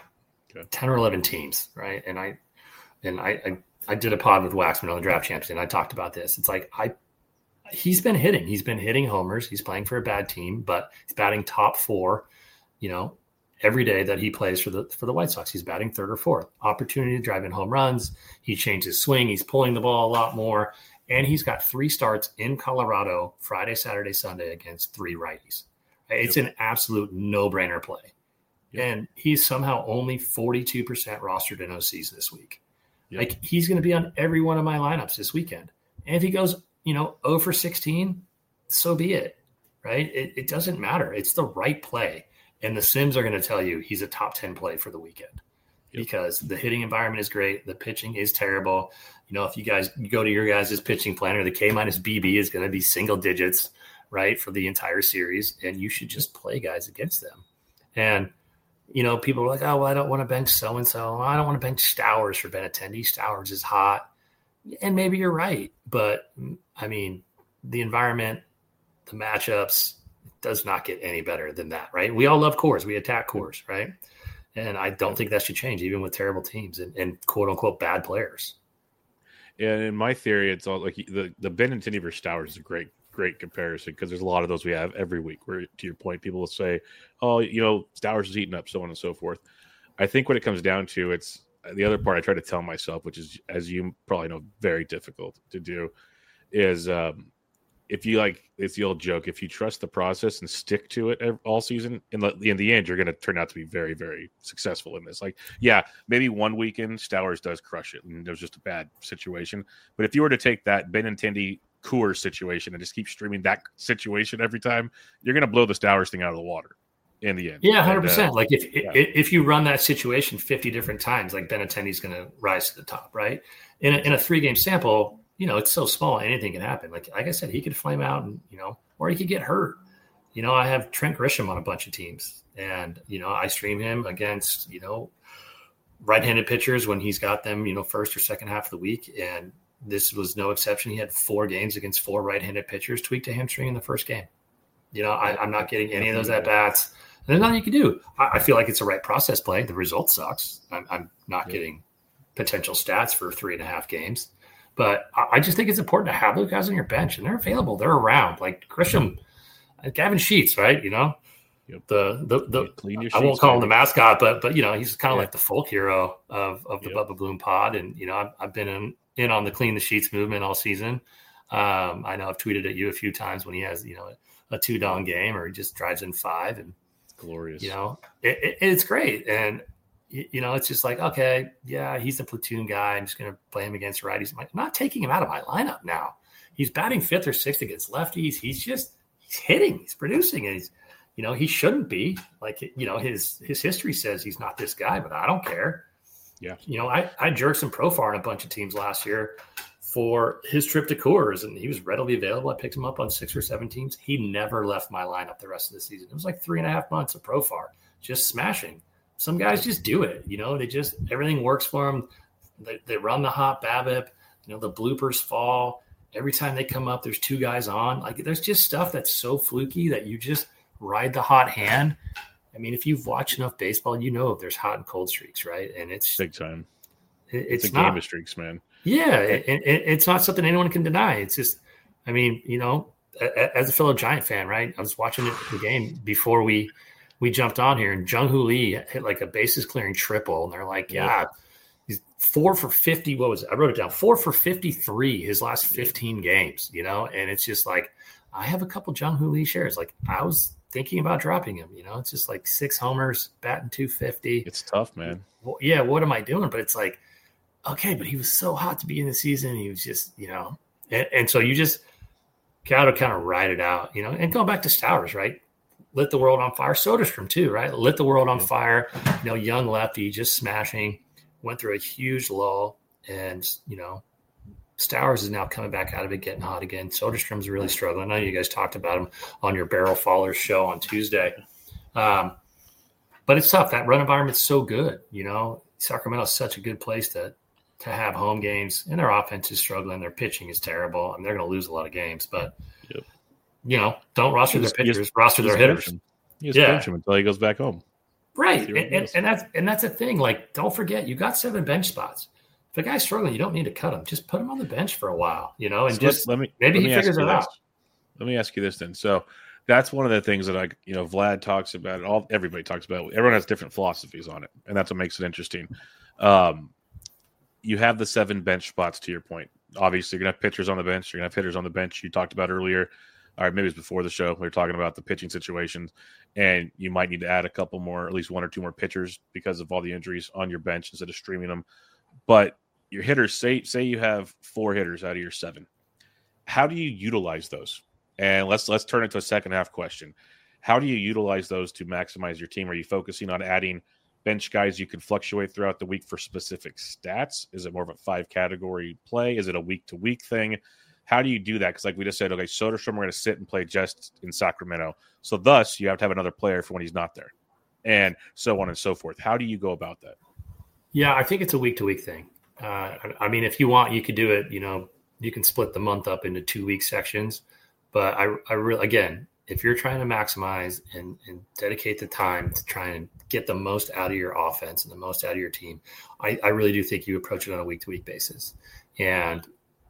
B: ten or eleven teams, right? And I and I, I I did a pod with Waxman on the Draft Champs, and I talked about this. It's like I he's been hitting. He's been hitting homers. He's playing for a bad team, but he's batting top four, you know, every day that he plays for the for the White Sox. He's batting third or fourth. Opportunity to drive in home runs. He changed his swing. He's pulling the ball a lot more. And he's got three starts in Colorado, Friday, Saturday, Sunday against three righties. It's yep. an absolute no-brainer play. Yep. And he's somehow only forty-two percent rostered in O Cs this week. Yep. Like, he's going to be on every one of my lineups this weekend. And if he goes, you know, zero for sixteen, so be it, right? It, it doesn't matter. It's the right play. And the Sims are going to tell you he's a top ten play for the weekend yep. because the hitting environment is great. The pitching is terrible. You know, if you guys you go to your guys' pitching planner, the K minus B B is going to be single digits, right, for the entire series. And you should just play guys against them. And you know, people are like, oh, well, I don't want to bench so-and-so. I don't want to bench Stowers for Benintendi. Stowers is hot. And maybe you're right. But, I mean, the environment, the matchups, does not get any better than that, right? We all love cores. We attack cores, right? And I don't think that should change, even with terrible teams and, and quote-unquote bad players.
A: Yeah, in my theory, it's all like the, the Benintendi versus Stowers is a great great comparison because there's a lot of those we have every week where, to your point, people will say, oh, you know, Stowers is eating up, so on and so forth. I think when it comes down to it's the other part I try to tell myself, which is, as you probably know, very difficult to do, is um, if you like, it's the old joke, if you trust the process and stick to it all season, in the, in the end, you're going to turn out to be very, very successful in this. Like, yeah, maybe one weekend Stowers does crush it and there's just a bad situation. But if you were to take that Benintendi Coors situation and just keep streaming that situation every time, you're going to blow the Stowers thing out of the water in the end.
B: Yeah, one hundred percent.
A: And, uh,
B: like if
A: yeah.
B: if you run that situation fifty different times, like Benintendi's going to rise to the top, right? In a, in a three-game sample, you know, it's so small, anything can happen. Like like I said, he could flame out and, you know, or he could get hurt. You know, I have Trent Grisham on a bunch of teams, and, you know, I stream him against, you know, right-handed pitchers when he's got them, you know, first or second half of the week, and this was no exception. He had four games against four right-handed pitchers, tweaked a hamstring in the first game. You know, I, I'm not getting any of those at-bats. And there's nothing you can do. I, I feel like it's a right process play. The result sucks. I'm, I'm not yeah. getting potential stats for three and a half games. But I, I just think it's important to have those guys on your bench, and they're available. They're around. Like Grisham, Gavin Sheets, right? You know, yep. the the, the
A: Clean your
B: I won't
A: sheets,
B: call
A: man.
B: him the mascot, but but you know, he's kind of
A: yeah.
B: like the folk hero of of the yep. Bubba Bloom pod. And you know, I've, I've been in. in on the clean the sheets movement all season. Um, I know I've tweeted at you a few times when he has, you know, a two down game or he just drives in five, and
A: it's glorious.
B: You know, it, it, it's great. And, you know, it's just like, okay, yeah, he's a platoon guy. I'm just going to play him against righties. I'm like, I'm not taking him out of my lineup now. He's batting fifth or sixth against lefties. He's just, he's hitting, he's producing. And he's, you know, he shouldn't be like, you know, his, his history says he's not this guy, but I don't care.
A: Yeah.
B: You know, I, I jerked some Profar on a bunch of teams last year for his trip to Coors, and he was readily available. I picked him up on six or seven teams. He never left my lineup the rest of the season. It was like three and a half months of Profar, just smashing. Some guys just do it. You know, they just, everything works for them. They, they run the hot BABIP. You know, the bloopers fall. Every time they come up, there's two guys on. Like, there's just stuff that's so fluky that you just ride the hot hand. I mean, if you've watched enough baseball, you know there's hot and cold streaks, right? And it's
A: big time.
B: It,
A: it's,
B: it's
A: a
B: not,
A: game of streaks, man.
B: Yeah, it, it, it's not something anyone can deny. It's just, I mean, you know, as a fellow Giant fan, right? I was watching the game before we we jumped on here, and Jung-Hoo Lee hit like a bases clearing triple, and they're like, yeah, yeah he's four for fifty. What was it? I wrote it down. Four for fifty-three his last fifteen games, you know? And it's just like, I have a couple Jung-Hoo Lee shares. Like, I was thinking about dropping him, you know, it's just like six homers, batting two fifty.
A: It's tough, man.
B: Well, yeah, what am I doing? But it's like, okay, but he was so hot to be in the season. He was just, you know, and, and so you just got to kind of ride it out, you know, and going back to Stowers, right? Lit the world on fire. Soderstrom too, right? Lit the world on fire. You know, young lefty, just smashing. went through a huge lull, and, you know, Stowers is now coming back out of it, getting hot again. Soderstrom's really struggling. I know you guys talked about him on your Barrel Fallers show on Tuesday. Um, but it's tough. That run environment's so good. You know, Sacramento's such a good place to to have home games, and their offense is struggling. Their pitching is terrible. I mean, they're going to lose a lot of games, but, yep. you know, don't roster their pitchers, just, roster their hitters.
A: You just bench him until he goes back home.
B: Right. And, and, and that's and that's the thing. Like, don't forget, you got seven bench spots. If a guy's struggling, you don't need to cut him. Just put him on the bench for a while, you know, and so just let me, maybe let he figures it out.
A: Let me ask you this then. So that's one of the things that I, you know, Vlad talks about it. All everybody talks about it. Everyone has different philosophies on it, and that's what makes it interesting. Um, you have the seven bench spots, to your point. Obviously, you're going to have pitchers on the bench. You're going to have hitters on the bench. You talked about earlier. All right, maybe it was before the show. We were talking about the pitching situations, and you might need to add a couple more, at least one or two more pitchers because of all the injuries on your bench instead of streaming them. But your hitters, say say you have four hitters out of your seven. How do you utilize those? And let's let's turn it to a second half question. How do you utilize those to maximize your team? Are you focusing on adding bench guys you can fluctuate throughout the week for specific stats? Is it more of a five category play? Is it a week to week thing? How do you do that? Because like we just said, okay, Soderstrom, we're going to sit and play just in Sacramento. So thus you have to have another player for when he's not there, and so on and so forth. How do you go about that?
B: Yeah, I think it's a week to week thing. Uh, I mean, if you want, you could do it, you know, you can split the month up into two week sections, but I, I really, again, if you're trying to maximize and, and dedicate the time to try and get the most out of your offense and the most out of your team, I, I really do think you approach it on a week to week basis. And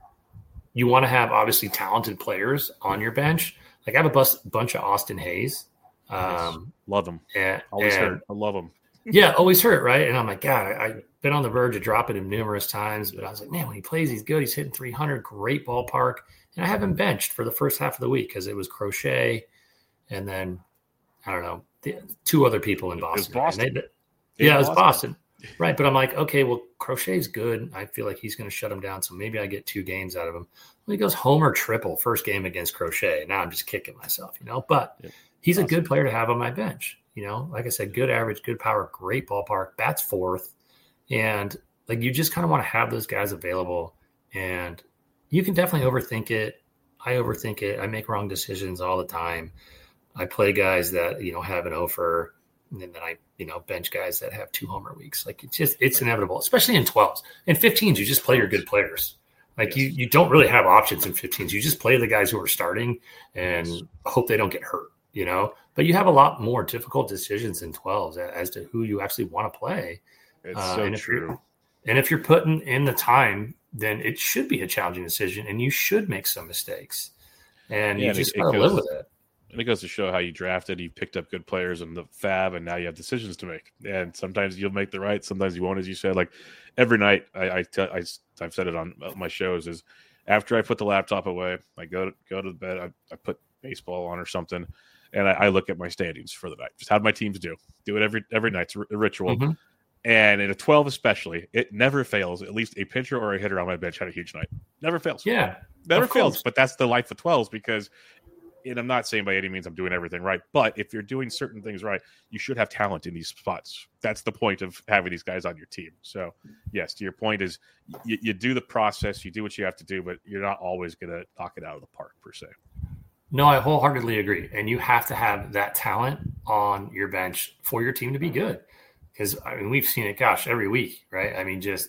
B: you want to have obviously talented players on your bench. Like I have a bus, bunch of Austin Hayes. Um,
A: nice. Love him.
B: And,
A: always
B: and,
A: hurt. I love him.
B: Yeah, always hurt, right? And I'm like, God, I, I've been on the verge of dropping him numerous times, but I was like, man, when he plays, he's good. He's hitting three hundred, great ballpark. And I have him benched for the first half of the week because it was Crochet and then, I don't know, the, two other people in Boston.
A: It was Boston.
B: They, yeah, it was Boston. Boston. Right, but I'm like, okay, well, Crochet's good. I feel like he's going to shut him down, so maybe I get two games out of him. Well, he goes homer triple first game against Crochet. Now I'm just kicking myself, you know. But yeah, he's awesome. A good player to have on my bench. You know, like I said, good average, good power, great ballpark, bats fourth. And like you just kind of want to have those guys available. And you can definitely overthink it. I overthink it. I make wrong decisions all the time. I play guys that, you know, have an offer, and then I, you know, bench guys that have two homer weeks. Like it's just, it's inevitable, especially in twelves. In fifteens, you just play your good players. Like yes. you, you don't really have options in fifteens. You just play the guys who are starting and yes. hope they don't get hurt, you know, but you have a lot more difficult decisions in twelves as to who you actually want to play.
A: It's uh, so
B: and if
A: true.
B: And if you're putting in the time, then it should be a challenging decision and you should make some mistakes and yeah, you just got to live with it.
A: And it goes to show how you drafted. You picked up good players in the fab, and now you have decisions to make. And sometimes you'll make the right, sometimes you won't, as you said. Like every night, I, I, te- I I've said it on my shows is after I put the laptop away, I go to, go to the bed, I, I put baseball on or something, and I, I look at my standings for the night. Just how do my teams do? Do it every every night. It's a ritual. Mm-hmm. And in a twelve especially, it never fails. At least a pitcher or a hitter on my bench had a huge night. Never fails.
B: Yeah.
A: Never fails. But that's the life of twelves because – and I'm not saying by any means I'm doing everything right, but if you're doing certain things right, you should have talent in these spots. That's the point of having these guys on your team. So, yes, to your point is you, you do the process, you do what you have to do, but you're not always going to knock it out of the park per se.
B: No, I wholeheartedly agree. And you have to have that talent on your bench for your team to be good. Because, I mean, we've seen it, gosh, every week, right? I mean, just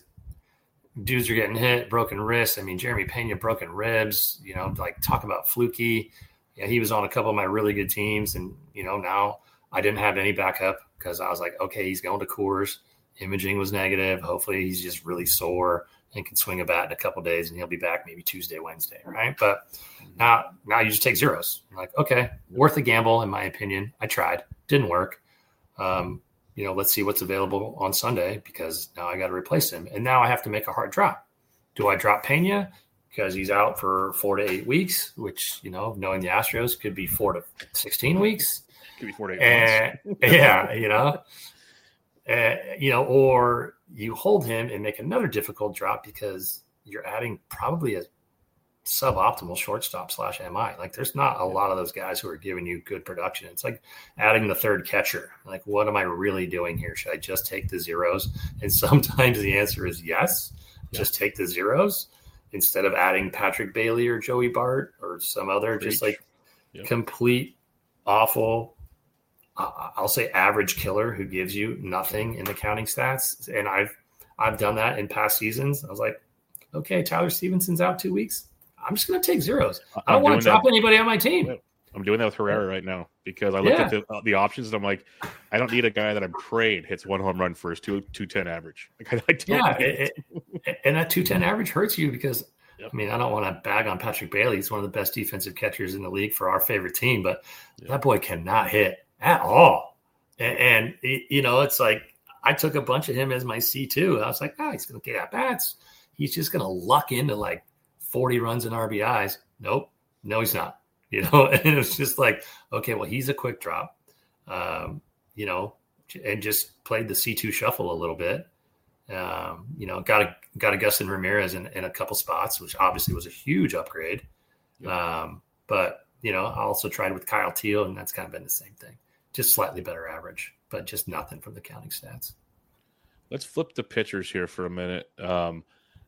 B: dudes are getting hit, broken wrists. I mean, Jeremy Pena, broken ribs, you know, like talk about fluky. Yeah, he was on a couple of my really good teams. And, you know, now I didn't have any backup because I was like, okay, he's going to Coors. Imaging was negative. Hopefully he's just really sore and can swing a bat in a couple of days and he'll be back maybe Tuesday, Wednesday, right? But now, now you just take zeros. I'm like, okay, worth a gamble in my opinion. I tried. Didn't work. Um, you know, let's see what's available on Sunday because now I got to replace him. And now I have to make a hard drop. Do I drop Pena? Because he's out for four to eight weeks, which, you know, knowing the Astros could be four to sixteen weeks.
A: Could be four to eight
B: and, months. Yeah, you know, uh, you know, or you hold him and make another difficult drop because you're adding probably a suboptimal shortstop slash M I. Like there's not a lot of those guys who are giving you good production. It's like adding the third catcher. Like, what am I really doing here? Should I just take the zeros? And sometimes the answer is yes, yeah. Just take the zeros instead of adding Patrick Bailey or Joey Bart or some other Preach. just like yep. complete awful, uh, I'll say average killer who gives you nothing in the counting stats. And I've, I've done that in past seasons. I was like, okay, Tyler Stevenson's out two weeks. I'm just going to take zeros. I don't want to drop that. anybody on my team.
A: I'm doing that with Herrera right now because I look yeah. at the, uh, the options and I'm like, I don't need a guy that I'm prayed hits one home run for his two two ten average. Like, I, I don't
B: yeah, it, it, and that two ten average hurts you because yep. I mean I don't want to bag on Patrick Bailey. He's one of the best defensive catchers in the league for our favorite team, but yep. that boy cannot hit at all. And, and you know, it's like I took a bunch of him as my C two. I was like, oh, he's going to get at bats. He's just going to luck into like forty runs and R B Is. Nope. No, he's not. You know, and it was just like, okay, well, he's a quick drop, um, you know, and just played the C two shuffle a little bit. Um, you know, got a, got Augustin Ramirez in, in a couple spots, which obviously was a huge upgrade. Yeah. Um, but, you know, I also tried with Kyle Teal, and that's kind of been the same thing. Just slightly better average, but just nothing from the counting stats.
A: Let's flip the pitchers here for a minute. Um,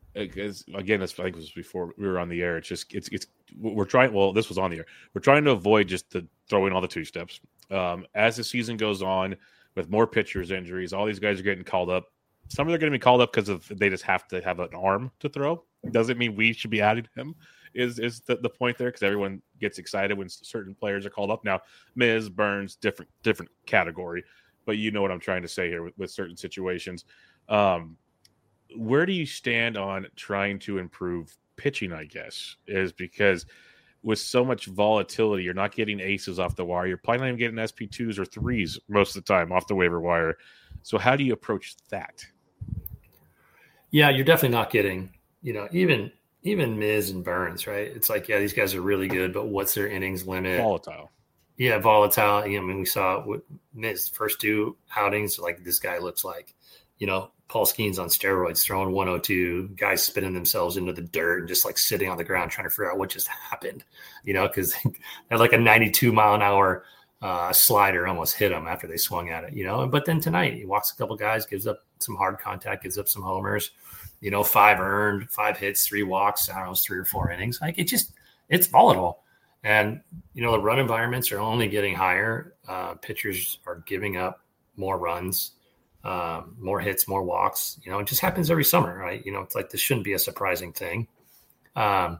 A: As, again, that's, I think it was before we were on the air. It's just it's it's we're trying. Well, this was on the air. We're trying to avoid just the throwing all the two steps. Um, as the season goes on, with more pitchers injuries, all these guys are getting called up. Some of them are going to be called up because of they just have to have an arm to throw. Doesn't mean we should be adding him. Is is the, the point there? Because everyone gets excited when certain players are called up. Now, Miz Burns, different different category, but you know what I'm trying to say here with, with certain situations. Um, Where do you stand on trying to improve pitching, I guess, is because with so much volatility, you're not getting aces off the wire. You're probably not even getting S P twos or threes most of the time off the waiver wire. So how do you approach that?
B: Yeah, you're definitely not getting, you know, even even Miz and Burns, right? It's like, yeah, these guys are really good, but what's their innings limit?
A: Volatile.
B: Yeah, volatile. I mean, we saw what Miz first two outings, like this guy looks like, you know, Paul Skeens on steroids, throwing one oh two, guys spinning themselves into the dirt and just like sitting on the ground trying to figure out what just happened, you know, because they had like a ninety-two mile an hour uh, slider almost hit him after they swung at it, you know. But then tonight he walks a couple guys, gives up some hard contact, gives up some homers, you know, five earned, five hits, three walks, I don't know, three or four innings. Like it just, it's volatile. And, you know, the run environments are only getting higher. Uh, pitchers are giving up more runs. Um, more hits, more walks, you know, it just happens every summer, right? You know, it's like, this shouldn't be a surprising thing. Um,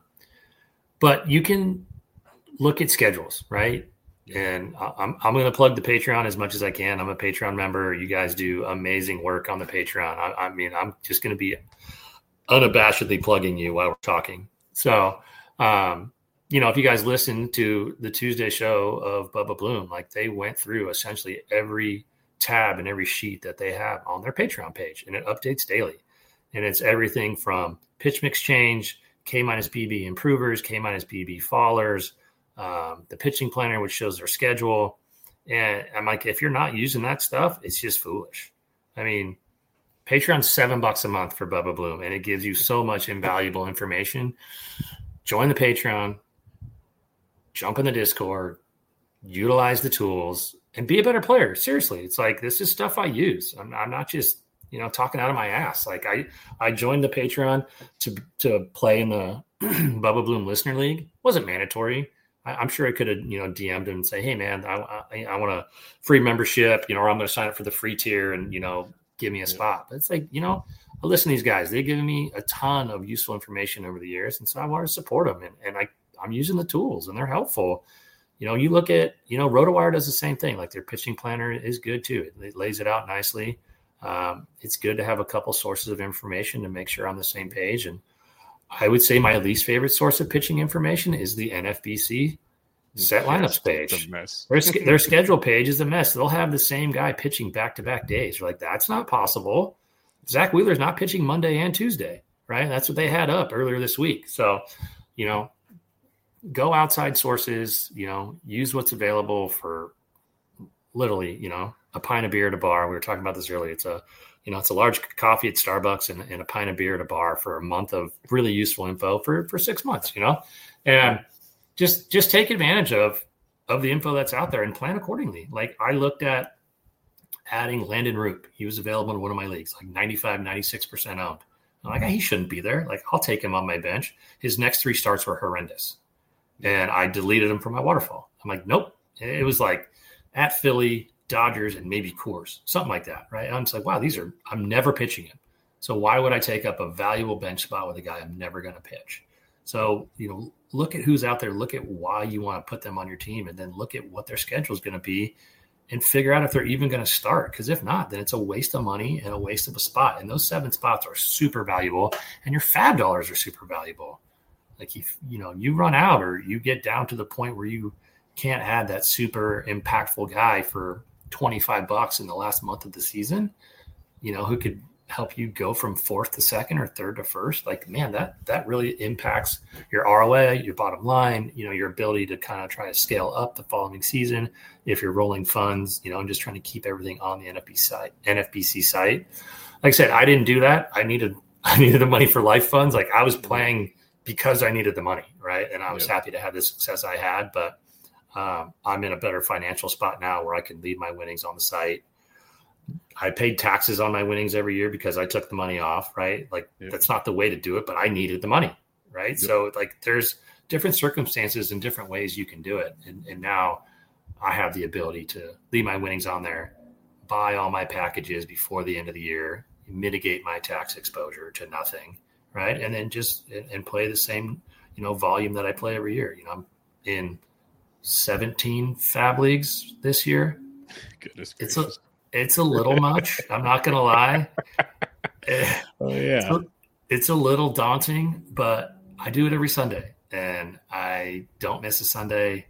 B: but you can look at schedules, right? And I'm, I'm going to plug the Patreon as much as I can. I'm a Patreon member. You guys do amazing work on the Patreon. I, I mean, I'm just going to be unabashedly plugging you while we're talking. So, um, you know, if you guys listen to the Tuesday show of Bubba Bloom, like they went through essentially every tab and every sheet that they have on their Patreon page, and it updates daily. And it's everything from pitch mix change, K minus B B improvers, K minus B B fallers, um, the pitching planner, which shows their schedule. And I'm like, if you're not using that stuff, it's just foolish. I mean, Patreon's seven bucks a month for Bubba Bloom, and it gives you so much invaluable information. Join the Patreon, jump in the Discord, utilize the tools, and be a better player. Seriously. It's like, this is stuff I use. I'm, I'm not just, you know, talking out of my ass. Like I, I joined the Patreon to, to play in the Bubba Bloom Listener League. It wasn't mandatory. I, I'm sure I could have, you know, D M'd him and say, hey man, I, I, I want a free membership, you know, or I'm going to sign up for the free tier and, you know, give me a spot. But it's like, you know, I listen to these guys. They've given me a ton of useful information over the years. And so I want to support them. And, and I, I'm using the tools and they're helpful. You know, you look at, you know, RotoWire does the same thing. Like their pitching planner is good too. It lays it out nicely. Um, it's good to have a couple sources of information to make sure I'm on the same page. And I would say my least favorite source of pitching information is the N F B C set lineups page. Their, their schedule page is a mess. They'll have the same guy pitching back-to-back days. You're like, that's not possible. Zach Wheeler's not pitching Monday and Tuesday, right? That's what they had up earlier this week. So, you know, go outside sources, you know, use what's available for literally, you know, a pint of beer at a bar. We were talking about this earlier. It's a, You know, it's a large coffee at Starbucks and, and a pint of beer at a bar for a month of really useful info for, for six months, you know, and just, just take advantage of, of the info that's out there and plan accordingly. Like I looked at adding Landon Roop. He was available in one of my leagues, like ninety-five, ninety-six percent owned. I'm like, he shouldn't be there. Like I'll take him on my bench. His next three starts were horrendous. And I deleted him from my waterfall. I'm like, nope. It was like at Philly, Dodgers, and maybe Coors, something like that, right? I'm just like, wow, these are, I'm never pitching him. So why would I take up a valuable bench spot with a guy I'm never going to pitch? So, you know, look at who's out there, look at why you want to put them on your team, and then look at what their schedule is going to be and figure out if they're even going to start. Because if not, then it's a waste of money and a waste of a spot. And those seven spots are super valuable, and your fab dollars are super valuable. Like, if, you know, you run out or you get down to the point where you can't have that super impactful guy for twenty-five bucks in the last month of the season, you know, who could help you go from fourth to second or third to first. Like, man, that, that really impacts your R O A, your bottom line, you know, your ability to kind of try to scale up the following season. If you're rolling funds, you know, I'm just trying to keep everything on the N F B site, N F B C site. Like I said, I didn't do that. I needed, I needed the money for life funds. Like I was playing because I needed the money. Right. And I was yeah. happy to have the success I had, but um, I'm in a better financial spot now where I can leave my winnings on the site. I paid taxes on my winnings every year because I took the money off, right? Like yeah. that's not the way to do it, but I needed the money, right? Yeah. So like there's different circumstances and different ways you can do it. And, and now I have the ability to leave my winnings on there, buy all my packages before the end of the year, mitigate my tax exposure to nothing, right? And then just and, and play the same, you know, volume that I play every year. You know, I'm in seventeen fab leagues this year.
A: Goodness
B: it's
A: gracious.
B: a It's a little much. I'm not going to lie.
A: Oh, yeah.
B: It's a, it's a little daunting, but I do it every Sunday, and I don't miss a Sunday.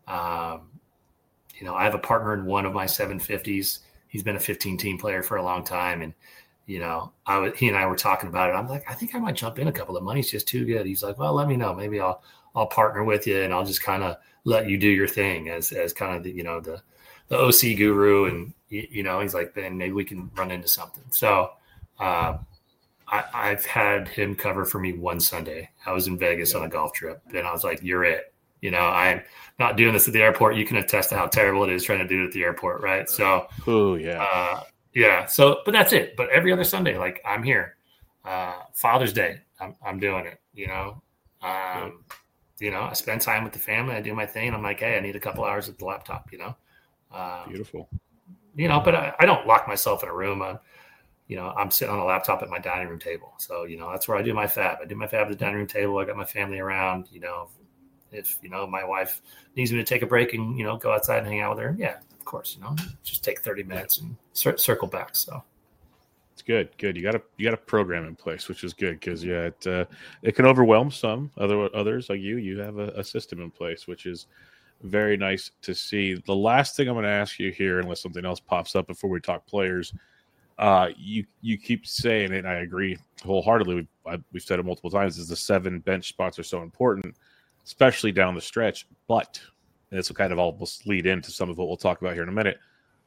B: Um, you know, I have a partner in one of my seven fifties. He's been a fifteen-team player for a long time, and, you know, I was, he and I were talking about it. I'm like, I think I might jump in a couple. The money's just too good. He's like, well, let me know. Maybe I'll I'll partner with you, and I'll just kind of let you do your thing as as kind of the, you know, the the O C guru. And, you know, he's like, Ben, maybe we can run into something. So uh, I, I've had him cover for me one Sunday. I was in Vegas yeah. on a golf trip, and I was like, you're it. You know, I'm not doing this at the airport. You can attest to how terrible it is trying to do it at the airport, right? So,
A: oh yeah.
B: Uh, yeah. So, but that's it. But every other Sunday, like, I'm here. Uh, Father's Day, I'm, I'm doing it, you know. Um, yeah. You know, I spend time with the family. I do my thing. I'm like, hey, I need a couple hours at the laptop, you know. Um,
A: Beautiful.
B: You know, but I, I don't lock myself in a room. I'm, you know, I'm sitting on a laptop at my dining room table. So, you know, that's where I do my fab. I do my fab at the dining room table. I got my family around. You know, if, you know, my wife needs me to take a break and, you know, go outside and hang out with her, yeah, of course, you know, just take thirty minutes and cir- circle back. So
A: it's good. Good. You got a, you got a program in place, which is good because, yeah, it, uh, it can overwhelm some other others like you. You have a, a system in place, which is very nice to see. The last thing I'm going to ask you here, unless something else pops up before we talk players, uh, you you keep saying it, and I agree wholeheartedly. We've, I, we've said it multiple times, is the seven bench spots are so important, especially down the stretch. But, and this will kind of almost lead into some of what we'll talk about here in a minute,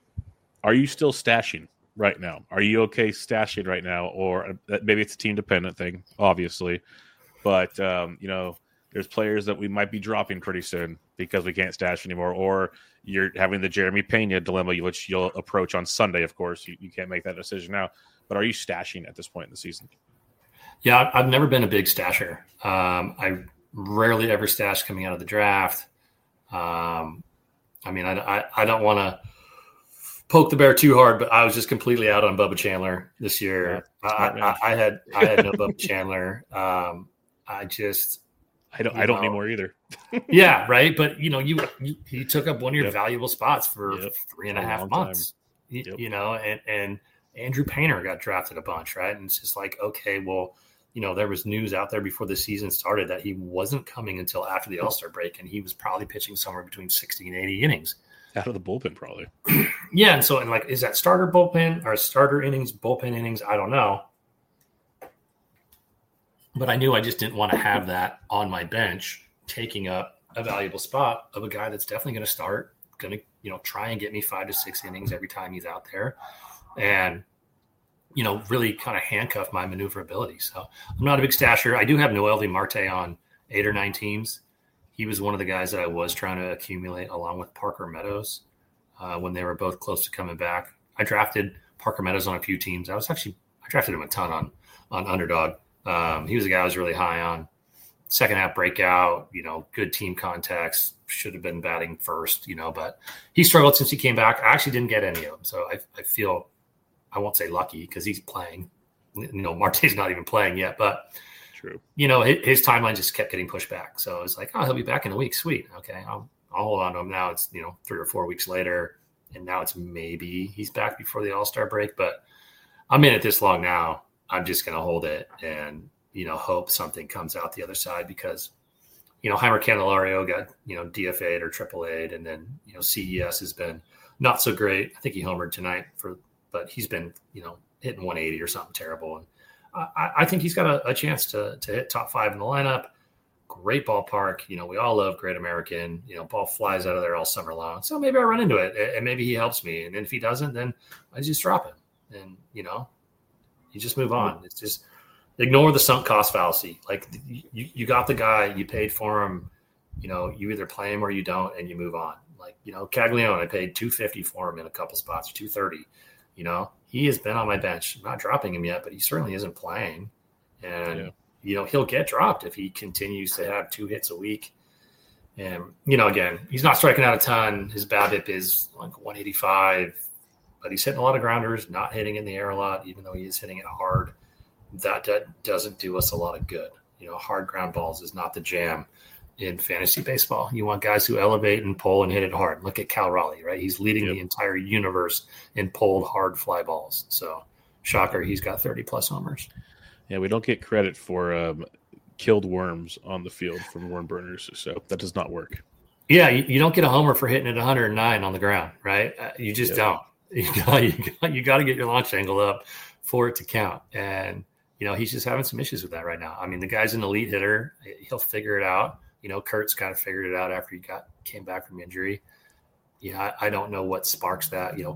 A: are you still stashing right now? Are you okay stashing right now? Or maybe it's a team-dependent thing, obviously. But, um, you know, there's players that we might be dropping pretty soon because we can't stash anymore, or you're having the Jeremy Pena dilemma, which you'll approach on Sunday, of course. You, you can't make that decision now. But are you stashing at this point in the season?
B: Yeah, I've never been a big stasher. Um, I rarely ever stash coming out of the draft. Um, I mean, I, I, I don't want to poke the bear too hard, but I was just completely out on Bubba Chandler this year. Yeah, I, I, I had I had no Bubba Chandler. Um, I just –
A: I don't. I don't know. Anymore either.
B: Yeah, right. But you know, you, you he took up one of your
A: yep.
B: valuable spots for
A: yep.
B: three and a, a half months. You, yep. you know, and and Andrew Painter got drafted a bunch, right? And it's just like, okay, well, you know, there was news out there before the season started that he wasn't coming until after the All-Star break, and he was probably pitching somewhere between sixty and eighty innings
A: out of the bullpen, probably.
B: Yeah, and so and like, is that starter bullpen or starter innings, bullpen innings? I don't know. But I knew I just didn't want to have that on my bench, taking up a valuable spot of a guy that's definitely going to start, going to, you know, try and get me five to six innings every time he's out there. And you know, really kind of handcuff my maneuverability. So I'm not a big stasher. I do have Noelvi Marte on eight or nine teams. He was one of the guys that I was trying to accumulate along with Parker Meadows uh, when they were both close to coming back. I drafted Parker Meadows on a few teams. I was actually I drafted him a ton on on Underdog. Um, he was a guy I was really high on. Second half breakout, you know, good team context. Should have been batting first, you know, but he struggled since he came back. I actually didn't get any of them, so I, I feel I won't say lucky because he's playing. You know, Marte's not even playing yet, but
A: true.
B: You know, his, his timeline just kept getting pushed back. So it's like, oh, he'll be back in a week. Sweet. Okay, I'll, I'll hold on to him now. It's, you know, three or four weeks later, and now it's maybe he's back before the All-Star break. But I'm in it this long now. I'm just going to hold it and, you know, hope something comes out the other side because, you know, Heimer Candelario got, you know, D F A'd or triple A'd, and then, you know, C E S has been not so great. I think he homered tonight for, but he's been, you know, hitting one eighty or something terrible. And I, I think he's got a, a chance to to hit top five in the lineup. Great ballpark. You know, we all love Great American. You know, ball flies out of there all summer long. So maybe I run into it, and maybe he helps me. And if he doesn't, then I just drop him. And, you know, you just move on. It's just ignore the sunk cost fallacy. Like, you, you got the guy, you paid for him. You know, you either play him or you don't, and you move on. Like, you know, Caglione, I paid two fifty for him in a couple spots, two thirty. You know, he has been on my bench. I'm not dropping him yet, but he certainly isn't playing. And, yeah. you know, he'll get dropped if he continues to have two hits a week. And, you know, again, he's not striking out a ton. His BABIP is like one eighty-five, but he's hitting a lot of grounders, not hitting in the air a lot, even though he is hitting it hard. That, that doesn't do us a lot of good. You know, hard ground balls is not the jam in fantasy baseball. You want guys who elevate and pull and hit it hard. Look at Cal Raleigh, right? He's leading yep. the entire universe in pulled hard fly balls. So, shocker, he's got thirty plus homers.
A: Yeah, we don't get credit for um, killed worms on the field from worm burners, so that does not work.
B: Yeah, you, you don't get a homer for hitting it one hundred nine on the ground, right? Uh, you just yep. don't. You got, you got, you got to get your launch angle up for it to count. And, you know, he's just having some issues with that right now. I mean, the guy's an elite hitter. He'll figure it out. You know, Kurtz kind of figured it out after he got came back from injury. Yeah, I, I don't know what sparks that. You know,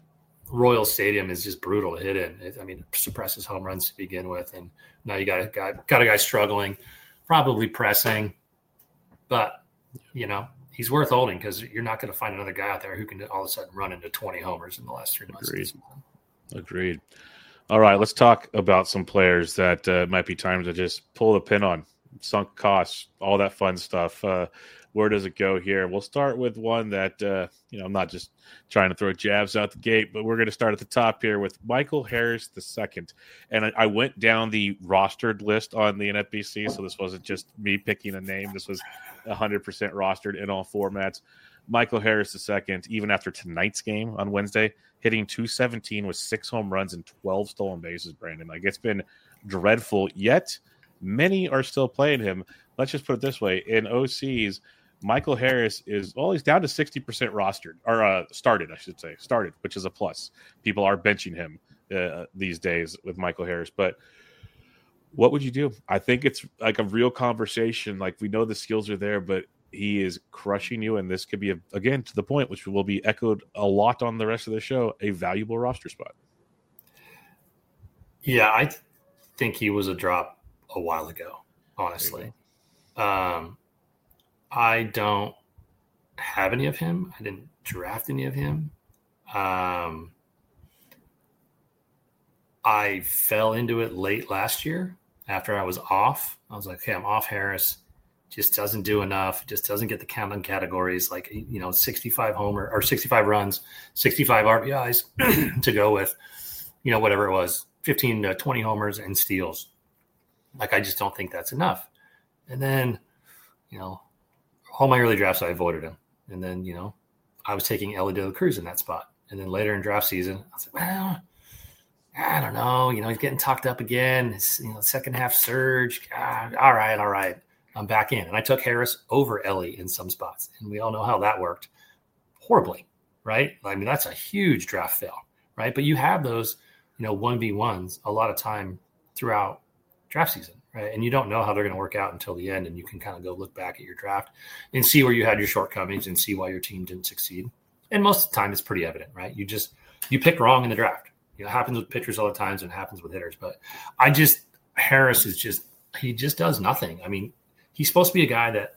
B: Royal Stadium is just brutal to hit in. It, I mean, it suppresses home runs to begin with, and now you got a guy, got a guy struggling, probably pressing, but you know he's worth holding because you're not going to find another guy out there who can all of a sudden run into twenty homers in the last three months.
A: Agreed. Agreed. All right, let's talk about some players that uh, might be time to just pull the pin on. Sunk costs, all that fun stuff. Uh, where does it go here? We'll start with one that, uh, you know, I'm not just trying to throw jabs out the gate, but we're going to start at the top here with Michael Harris the second. And I, I went down the rostered list on the N F B C, so this wasn't just me picking a name. This was one hundred percent rostered in all formats. Michael Harris the second, even after tonight's game on Wednesday, hitting two seventeen with six home runs and twelve stolen bases, Brandon. Like, it's been dreadful, yet many are still playing him. Let's just put it this way. In O Cs, Michael Harris is, well, he's down to sixty percent rostered, or uh, started, I should say, started, which is a plus. People are benching him uh, these days with Michael Harris. But what would you do? I think it's like a real conversation. Like, we know the skills are there, but he is crushing you. And this could be, a, again, to the point, which will be echoed a lot on the rest of the show, a valuable roster spot.
B: Yeah, I th- think he was a drop a while ago, honestly. Um, I don't have any of him. I didn't draft any of him. Um, I fell into it late last year after I was off. I was like, okay, I'm off Harris. Just doesn't do enough. Just doesn't get the count on categories like, you know, sixty-five homer or sixty-five runs, sixty-five R B Is to go with, you know, whatever it was, fifteen to twenty homers and steals. Like, I just don't think that's enough. And then, you know, all my early drafts, I avoided him. And then, you know, I was taking Elly De La Cruz in that spot. And then later in draft season, I was like, well, I don't know. You know, he's getting talked up again. It's, you know, second half surge. Ah, all right, all right. I'm back in. And I took Harris over Elly in some spots. And we all know how that worked horribly, right? I mean, that's a huge draft fail, right? But you have those, you know, one v ones a lot of time throughout draft season, right? And you don't know how they're going to work out until the end. And you can kind of go look back at your draft and see where you had your shortcomings and see why your team didn't succeed. And most of the time it's pretty evident, right? You just, you picked wrong in the draft. You know, it happens with pitchers all the times and it happens with hitters. But I just Harris is just he just does nothing. I mean, he's supposed to be a guy that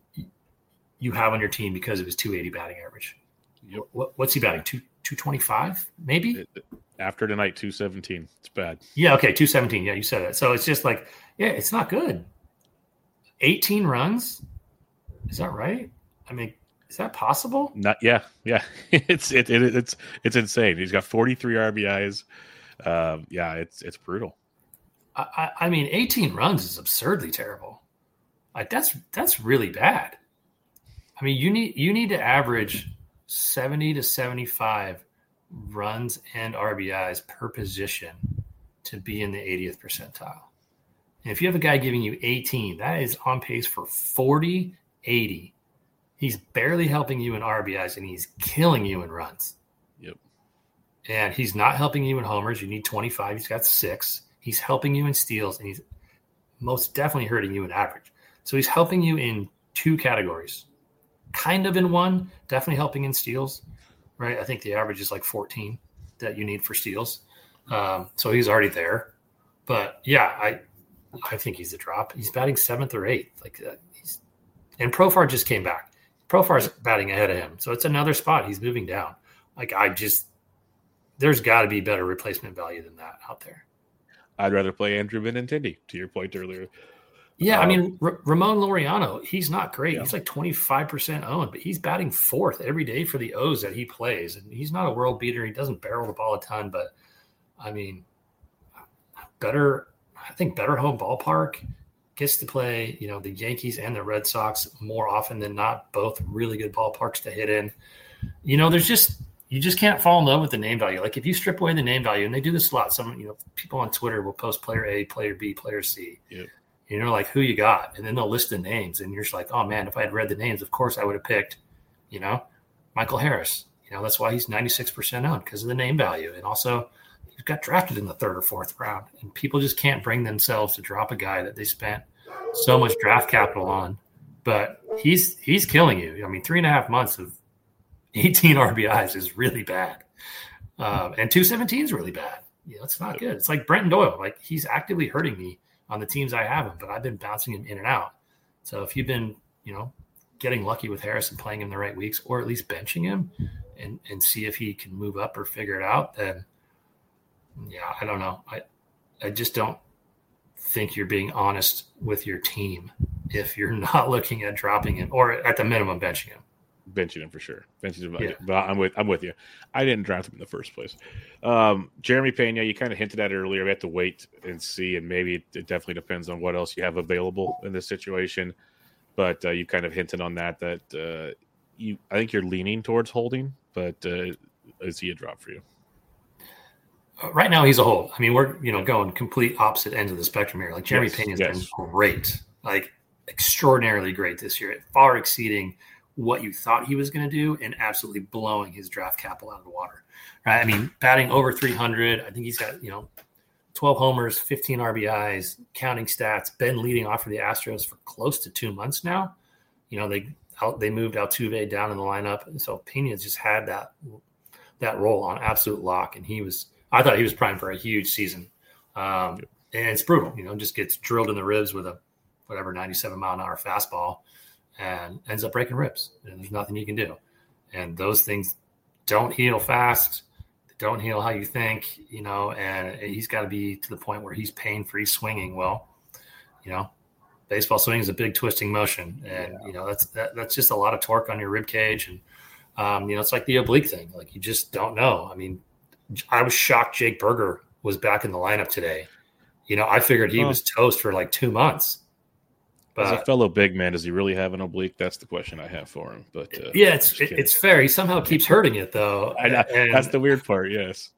B: you have on your team because of his two eighty batting average.
A: Yep.
B: What, what's he batting? Two two twenty five maybe.
A: It, after tonight, two seventeen. It's bad.
B: Yeah. Okay. two seventeen. Yeah, you said that. So it's just like, yeah, it's not good. eighteen runs. Is that right? I mean, is that possible?
A: Not yeah, yeah. It's it, it it's it's insane. He's got forty-three R B Is. Um, yeah, it's it's brutal.
B: I, I mean, eighteen runs is absurdly terrible. Like that's that's really bad. I mean, you need you need to average seventy to seventy-five runs and R B Is per position to be in the eightieth percentile. And if you have a guy giving you eighteen, that is on pace for forty, eighty. He's barely helping you in R B Is, and he's killing you in runs.
A: Yep.
B: And he's not helping you in homers. You need twenty-five. He's got six. He's helping you in steals, and he's most definitely hurting you in average. So he's helping you in two categories. Kind of in one, definitely helping in steals, right? I think the average is like fourteen that you need for steals. Um, so he's already there. But, yeah, I I think he's a drop. He's batting seventh or eighth. Like uh, he's, and Profar just came back. Profar's batting ahead of him. So it's another spot. He's moving down. Like I just – there's got to be better replacement value than that out there.
A: I'd rather play Andrew Benintendi, to your point earlier.
B: Yeah,
A: um,
B: I mean, R- Ramon Laureano, he's not great.
A: Yeah.
B: He's like twenty-five percent owned, but he's batting fourth every day for the O's that he plays. And he's not a world beater. He doesn't barrel the ball a ton, but, I mean, better – I think better home ballpark – gets to play, you know, the Yankees and the Red Sox more often than not, both really good ballparks to hit in. You know, there's just, you just can't fall in love with the name value. Like if you strip away the name value, and they do this a lot, some, you know, people on Twitter will post player A, player B, player C,
A: yep.
B: you know, like who you got, and then they'll list the names and you're just like, oh man, if I had read the names, of course I would have picked, you know, Michael Harris. You know, that's why he's ninety-six percent owned because of the name value. And also he got drafted in the third or fourth round, and people just can't bring themselves to drop a guy that they spent so much draft capital on. But he's he's killing you. I mean, three and a half months of eighteen R B Is is really bad, um, and two seventeen is really bad. Yeah, that's not good. It's like Brenton Doyle. Like he's actively hurting me on the teams I have him, but I've been bouncing him in and out. So if you've been, you know, getting lucky with Harris and playing him the right weeks, or at least benching him and and see if he can move up or figure it out, then yeah, I don't know. I I just don't think you're being honest with your team if you're not looking at dropping him or at the minimum benching him.
A: Benching him for sure. Benching him,
B: yeah.
A: But I'm with I'm with you. I didn't draft him in the first place. Um, Jeremy Pena, you kind of hinted at it earlier. We have to wait and see, and maybe it definitely depends on what else you have available in this situation. But uh, you kind of hinted on that. That uh, you, I think you're leaning towards holding, but uh, is he a drop for you?
B: Right now, he's a hold. I mean, we're you know going complete opposite ends of the spectrum here. Like Jeremy
A: yes,
B: Pena's
A: yes.
B: been great, like extraordinarily great this year, far exceeding what you thought he was going to do, and absolutely blowing his draft capital out of the water. Right? I mean, batting over three hundred. I think he's got you know twelve homers, fifteen R B Is, counting stats. Been leading off for the Astros for close to two months now. You know they they moved Altuve down in the lineup, and so Pena's just had that that role on absolute lock, and he was. I thought he was primed for a huge season. Um, and it's brutal, you know, just gets drilled in the ribs with a whatever ninety-seven mile an hour fastball and ends up breaking ribs. And there's nothing you can do. And those things don't heal fast. They don't heal how you think, you know, and he's got to be to the point where he's pain-free swinging. Well, you know, baseball swing is a big twisting motion. And, yeah. you know, that's that, that's just a lot of torque on your rib cage. And, um, you know, it's like the oblique thing. Like you just don't know. I mean, I was shocked Jake Berger was back in the lineup today. You know, I figured he oh. was toast for like two months. But,
A: as a fellow big man, does he really have an oblique? That's the question I have for him. But uh,
B: yeah, it's it, it's fair. He somehow keeps hurting it, though.
A: I know. And, that's the weird part, yes.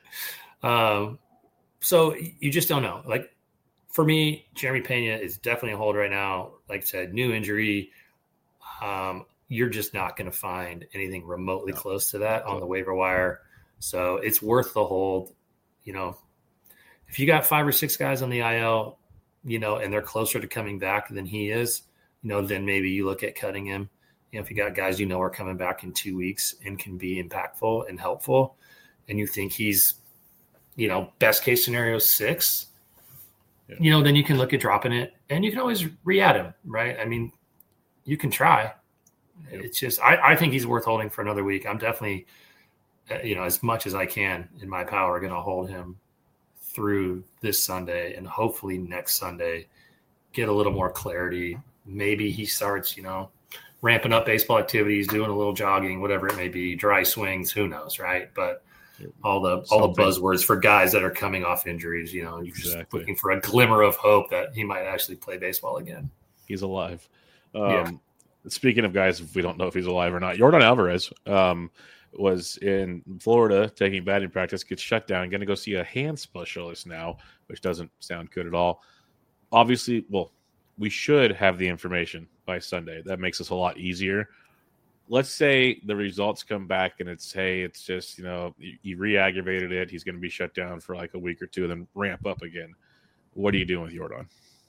B: Um, so you just don't know. Like, for me, Jeremy Pena is definitely a hold right now. Like I said, new injury. Um, you're just not going to find anything remotely no. close to that on the waiver wire. So it's worth the hold. You know, if you got five or six guys on the I L, you know, and they're closer to coming back than he is, you know, then maybe you look at cutting him. You know, if you got guys you know are coming back in two weeks and can be impactful and helpful, and you think he's you know, best case scenario six,
A: yeah.
B: you know, then you can look at dropping it, and you can always re-add him, right? I mean, you can try. Yep. It's just, I, I think he's worth holding for another week. I'm definitely, uh, you know, as much as I can in my power, going to hold him through this Sunday, and hopefully next Sunday get a little more clarity. Maybe he starts, you know, ramping up baseball activities, doing a little jogging, whatever it may be, dry swings, who knows, right? But all the all the buzzwords for guys that are coming off injuries, you know, you're
A: exactly.
B: just looking for a glimmer of hope that he might actually play baseball again.
A: He's alive. Um,
B: yeah.
A: Speaking of guys, if we don't know if he's alive or not, Yordan Alvarez um, was in Florida taking batting practice, gets shut down, going to go see a hand specialist now, which doesn't sound good at all. Obviously, well, we should have the information by Sunday. That makes us a lot easier. Let's say the results come back and it's, hey, it's just, you know, he re-aggravated it. He's going to be shut down for like a week or two, then ramp up again. What are you doing with Yordan?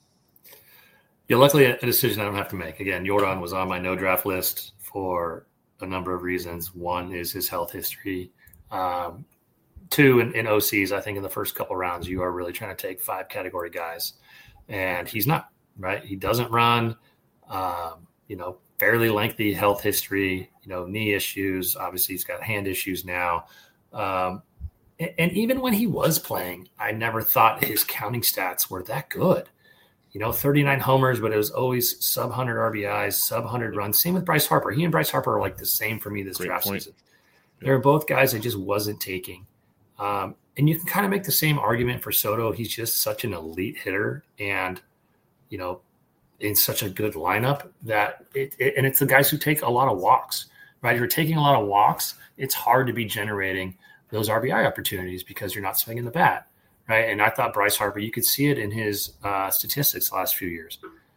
B: Yeah, luckily a decision I don't have to make. Again, Yordan was on my no draft list for a number of reasons. One is his health history. Um, two, in, in O Cs, I think in the first couple rounds, you are really trying to take five category guys. And he's not, right? He doesn't run, um, you know, fairly lengthy health history, you know, knee issues. Obviously, he's got hand issues now. Um, and, and even when he was playing, I never thought his counting stats were that good. You know, thirty-nine homers, but it was always sub one hundred R B Is, sub one hundred runs. Same with Bryce Harper. He and Bryce Harper are like the same for me this
A: Great
B: draft
A: point.
B: season. They're both guys I just wasn't taking. Um, and you can kind of make the same argument for Soto. He's just such an elite hitter and, you know, in such a good lineup that it, it and it's the guys who take a lot of walks, right? If you're taking a lot of walks, it's hard to be generating those R B I opportunities because you're not swinging the bat. Right. And I thought Bryce Harper, you could see it in his uh, statistics the last few years.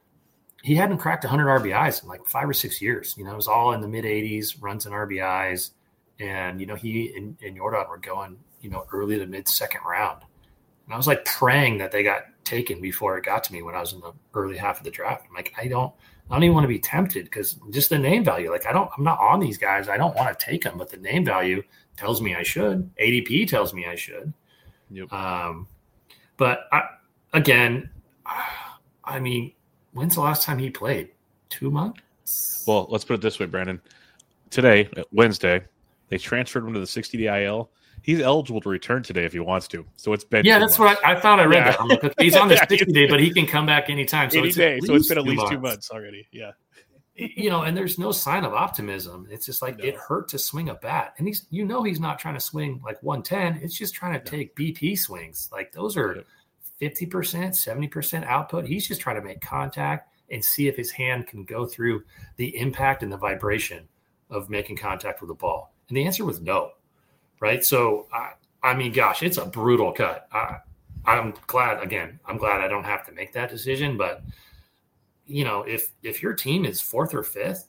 B: He hadn't cracked one hundred R B Is in like five or six years. You know, it was all in the mid eighties, runs and R B Is. And, you know, he and, and Yordan were going, you know, early to mid second round. And I was like praying that they got taken before it got to me when I was in the early half of the draft. I'm like, I don't, I don't even want to be tempted because just the name value, like I don't, I'm not on these guys. I don't want to take them, but the name value tells me I should. A D P tells me I should.
A: Yep.
B: Um, but I, again, I mean, when's the last time he played? Two months?
A: Well, let's put it this way, Brandon. Today, Wednesday, they transferred him to the sixty-day I L. He's eligible to return today if he wants to. So it's been
B: yeah, that's
A: months.
B: what I, I thought. I read
A: yeah.
B: that. I'm like, okay, he's on the sixty-day, but he can come back anytime. So
A: Any
B: it's
A: day. So it's been at
B: two
A: least
B: months.
A: two months already. Yeah.
B: You know, and there's no sign of optimism. It's just like
A: no.
B: it hurt to swing a bat. And he's, you know, he's not trying to swing like one ten. It's just trying to no. take B P swings. Like those are yep. fifty percent, seventy percent output. He's just trying to make contact and see if his hand can go through the impact and the vibration of making contact with the ball. And the answer was no. Right. So, I, I mean, gosh, it's a brutal cut. I, I'm glad, again, I'm glad I don't have to make that decision, but you know, if if your team is fourth or fifth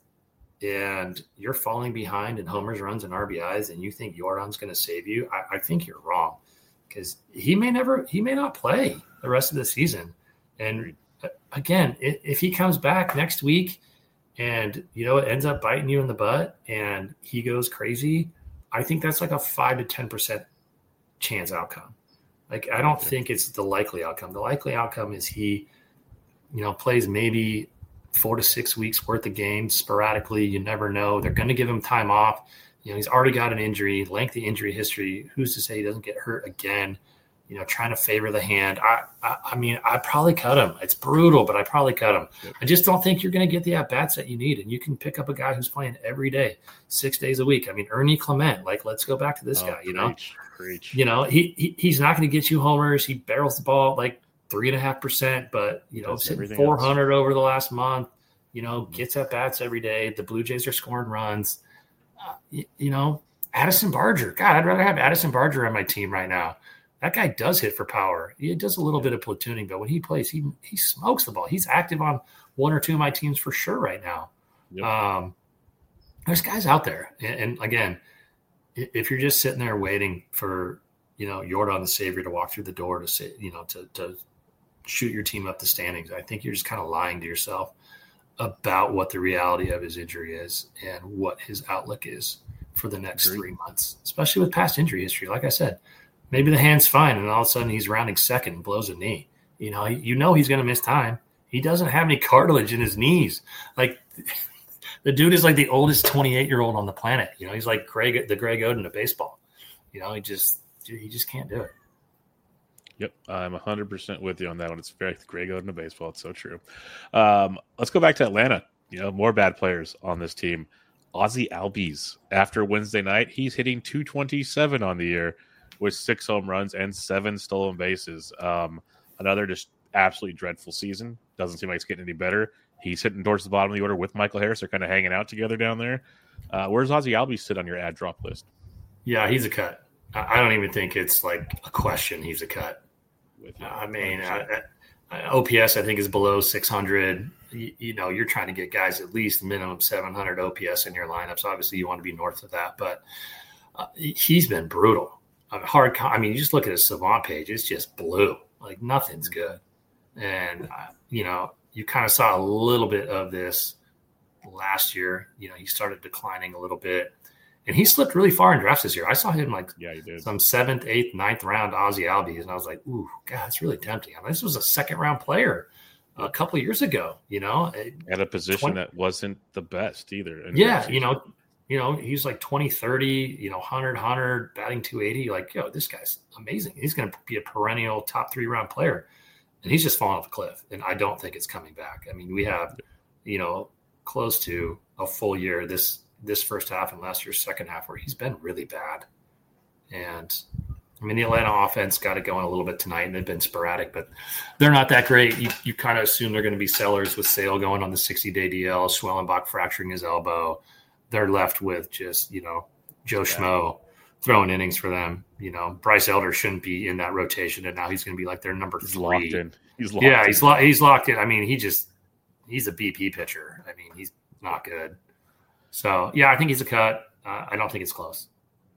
B: and you're falling behind in homers, runs, and R B Is, and you think Yordan's going to save you, I, I think you're wrong because he may never, he may not play the rest of the season. And again, if, if he comes back next week and, you know, it ends up biting you in the butt and he goes crazy, I think that's like a five to ten percent chance outcome. Like, I don't think it's the likely outcome. The likely outcome is he, you know, plays maybe four to six weeks worth of games sporadically. You never know. They're going to give him time off. You know, he's already got an injury, lengthy injury history. Who's to say he doesn't get hurt again? You know, trying to favor the hand. I, I, I mean, I'd probably cut him. It's brutal, but I probably cut him. Yep. I just don't think you're going to get the at-bats that you need. And you can pick up a guy who's playing every day, six days a week. I mean, Ernie Clement, like, let's go back to this oh, guy, you know?
A: Preach, preach.
B: You know, he, he he's not going to get you homers. He barrels the ball like three and a half percent, but, you know, sitting four hundred else. Over the last month, you know, gets at bats every day. The Blue Jays are scoring runs. Uh, you, you know, Addison Barger. God, I'd rather have Addison Barger on my team right now. That guy does hit for power. He does a little bit of platooning, but when he plays, he he smokes the ball. He's active on one or two of my teams for sure right now. Yep. Um, there's guys out there. And, and again, if you're just sitting there waiting for, you know, Yordan the Savior to walk through the door to say, you know, to, to shoot your team up the standings, I think you're just kind of lying to yourself about what the reality of his injury is and what his outlook is for the next
A: Agreed.
B: three months, especially with past injury history. Like I said, maybe the hand's fine, and all of a sudden he's rounding second and blows a knee. You know, you know he's going to miss time. He doesn't have any cartilage in his knees. Like the dude is like the oldest twenty-eight-year-old on the planet. You know, he's like Greg, the Greg Oden of baseball. You know, he just he just can't do it.
A: Yep, I'm one hundred percent with you on that one. It's very Greg Oden of baseball. It's so true. Um, let's go back to Atlanta. You know, more bad players on this team. Ozzie Albies, after Wednesday night, he's hitting two twenty-seven on the year with six home runs and seven stolen bases. Um, another just absolutely dreadful season. Doesn't seem like it's getting any better. He's hitting towards the bottom of the order with Michael Harris. They're kind of hanging out together down there. Uh, where's Ozzie Albies sit on your ad drop list?
B: Yeah, he's a cut. I don't even think it's like a question. He's a cut. With you, I mean, I, I, O P S I think is below six hundred. You, you know, you're trying to get guys at least minimum seven hundred O P S in your lineups. Obviously, you want to be north of that, but uh, he's been brutal. I mean, hard. I mean, you just look at his Savant page; it's just blue. Like nothing's good. And uh, you know, you kind of saw a little bit of this last year. You know, he started declining a little bit. And he slipped really far in drafts this year. I saw him like
A: yeah, he did. Some
B: seventh, eighth, ninth round Ozzie Albies, and I was like, "Ooh, God, that's really tempting." I mean, this was a second round player a couple of years ago. You know,
A: at a position twenty that wasn't the best either.
B: Yeah, you know, you know, he's like twenty, thirty, you know, one hundred, one hundred, batting two eighty. Like, yo, this guy's amazing. He's going to be a perennial top three round player, and he's just fallen off a cliff. And I don't think it's coming back. I mean, we have, you know, close to a full year this. this first half and last year's second half where he's been really bad. And I mean, the Atlanta offense got it going a little bit tonight and they've been sporadic, but they're not that great. You you kind of assume they're going to be sellers with Sale going on the sixty day D L, Schwellenbach fracturing his elbow. They're left with just, you know, Joe yeah. Schmo throwing innings for them. You know, Bryce Elder shouldn't be in that rotation. And now he's going to be like their number
A: he's
B: three.
A: Locked in. He's locked
B: yeah,
A: in.
B: he's, lo- he's locked in. I mean, he just, he's a B P pitcher. I mean, he's not good. So, yeah, I think he's a cut. Uh, I don't think it's close.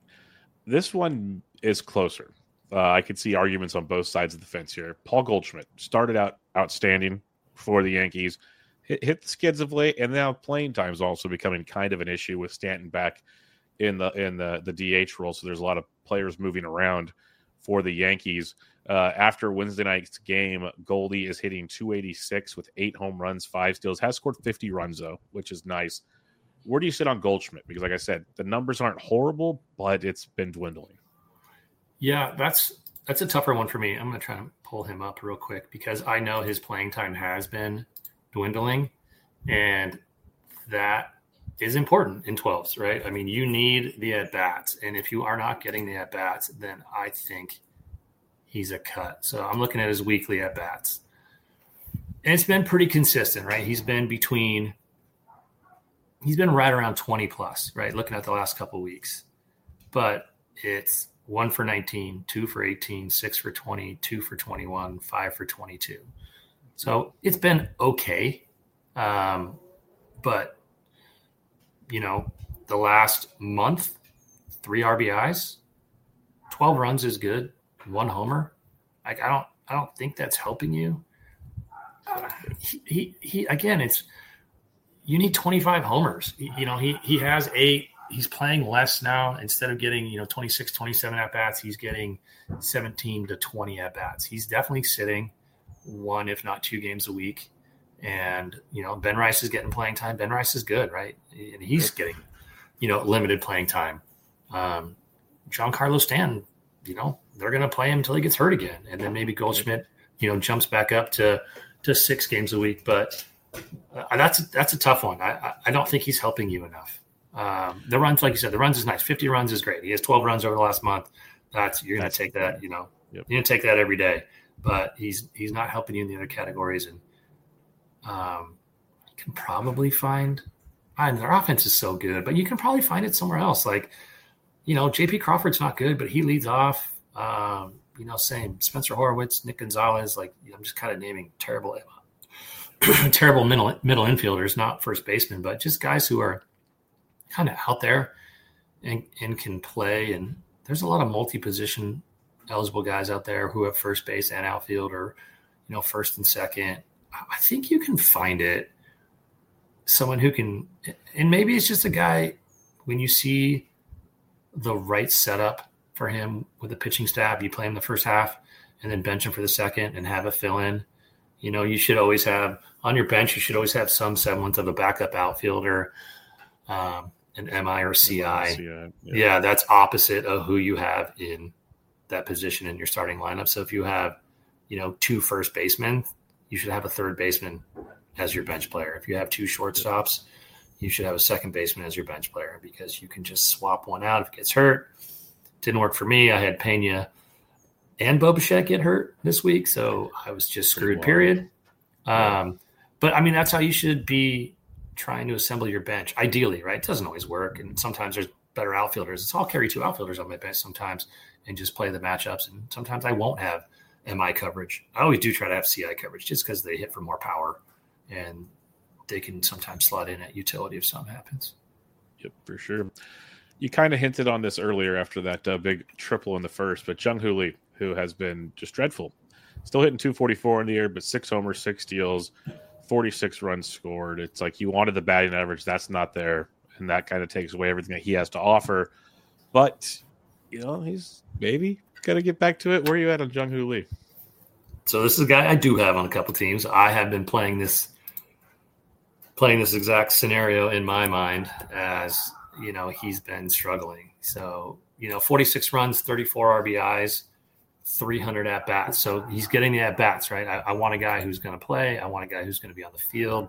A: This one is closer. Uh, I could see arguments on both sides of the fence here. Paul Goldschmidt started out outstanding for the Yankees, hit, hit the skids of late, and now playing time is also becoming kind of an issue with Stanton back in the in the, the D H role. So there's a lot of players moving around for the Yankees. Uh, after Wednesday night's game, Goldie is hitting two eighty-six with eight home runs, five steals, has scored fifty runs, though, which is nice. Where do you sit on Goldschmidt? Because like I said, the numbers aren't horrible, but it's been dwindling.
B: Yeah, that's that's a tougher one for me. I'm going to try to pull him up real quick because I know his playing time has been dwindling, and that is important in twelves, right? I mean, you need the at-bats, and if you are not getting the at-bats, then I think he's a cut. So I'm looking at his weekly at-bats. And it's been pretty consistent, right? He's been between – he's been right around twenty plus, right? Looking at the last couple of weeks. But it's one for nineteen, two for eighteen, six for twenty, two for twenty-one, five for twenty-two. So it's been okay. Um, but, you know, the last month, three R B Is, twelve runs is good, one homer. Like, I don't, I don't think that's helping you. Uh, he, he, he, again, it's, you need twenty-five homers. You know, he he has eight. He's playing less now. Instead of getting, you know, twenty-six, twenty-seven at-bats, he's getting seventeen to twenty at-bats. He's definitely sitting one, if not two games a week. And, you know, Ben Rice is getting playing time. Ben Rice is good, right? And he's getting, you know, limited playing time. Um, Giancarlo Stanton, you know, they're going to play him until he gets hurt again. And then maybe Goldschmidt, you know, jumps back up to, to six games a week. But Uh, that's that's a tough one. I I don't think he's helping you enough. Um, the runs, like you said, the runs is nice. fifty runs is great. He has twelve runs over the last month. That's you're going to take that. You know, yep. You're going to take that every day. But he's he's not helping you in the other categories, and um, you can probably find. I mean, their offense is so good, but you can probably find it somewhere else. Like, you know, J P Crawford's not good, but he leads off. Um, you know, same Spencer Horwitz, Nick Gonzalez. Like, you know, I'm just kind of naming terrible. terrible middle middle infielders, not first basemen, but just guys who are kind of out there and, and can play. And there's a lot of multi-position eligible guys out there who have first base and outfield, or, you know, first and second. I think you can find it. Someone who can, and maybe it's just a guy when you see the right setup for him with a pitching staff. You play him the first half and then bench him for the second and have a fill in. You know, you should always have on your bench, you should always have some semblance of a backup outfielder, um, an M I or C I. C I yeah. yeah, that's opposite of who you have in that position in your starting lineup. So if you have, you know, two first basemen, you should have a third baseman as your bench player. If you have two shortstops, you should have a second baseman as your bench player because you can just swap one out if it gets hurt. Didn't work for me. I had Pena and Bo Bichette get hurt this week, so I was just screwed, period. Um, but, I mean, that's how you should be trying to assemble your bench, ideally, right? It doesn't always work, and sometimes there's better outfielders. It's all carry two outfielders on my bench sometimes and just play the matchups, and sometimes I won't have M I coverage. I always do try to have C I coverage just because they hit for more power, and they can sometimes slot in at utility if something happens.
A: Yep, for sure. You kind of hinted on this earlier after that uh, big triple in the first, but Jung-Hoo Lee, who has been just dreadful. Still hitting two forty-four in the year, but six homers, six steals, forty-six runs scored. It's like you wanted the batting average. That's not there, and that kind of takes away everything that he has to offer. But, you know, he's maybe got to get back to it. Where are you at on Jung-Hoo Lee?
B: So this is a guy I do have on a couple teams. I have been playing this playing this exact scenario in my mind as, you know, he's been struggling. So, you know, forty-six runs, thirty-four R B Is, three hundred at-bats. So he's getting the at-bats, right? I, I want a guy who's going to play. I want a guy who's going to be on the field.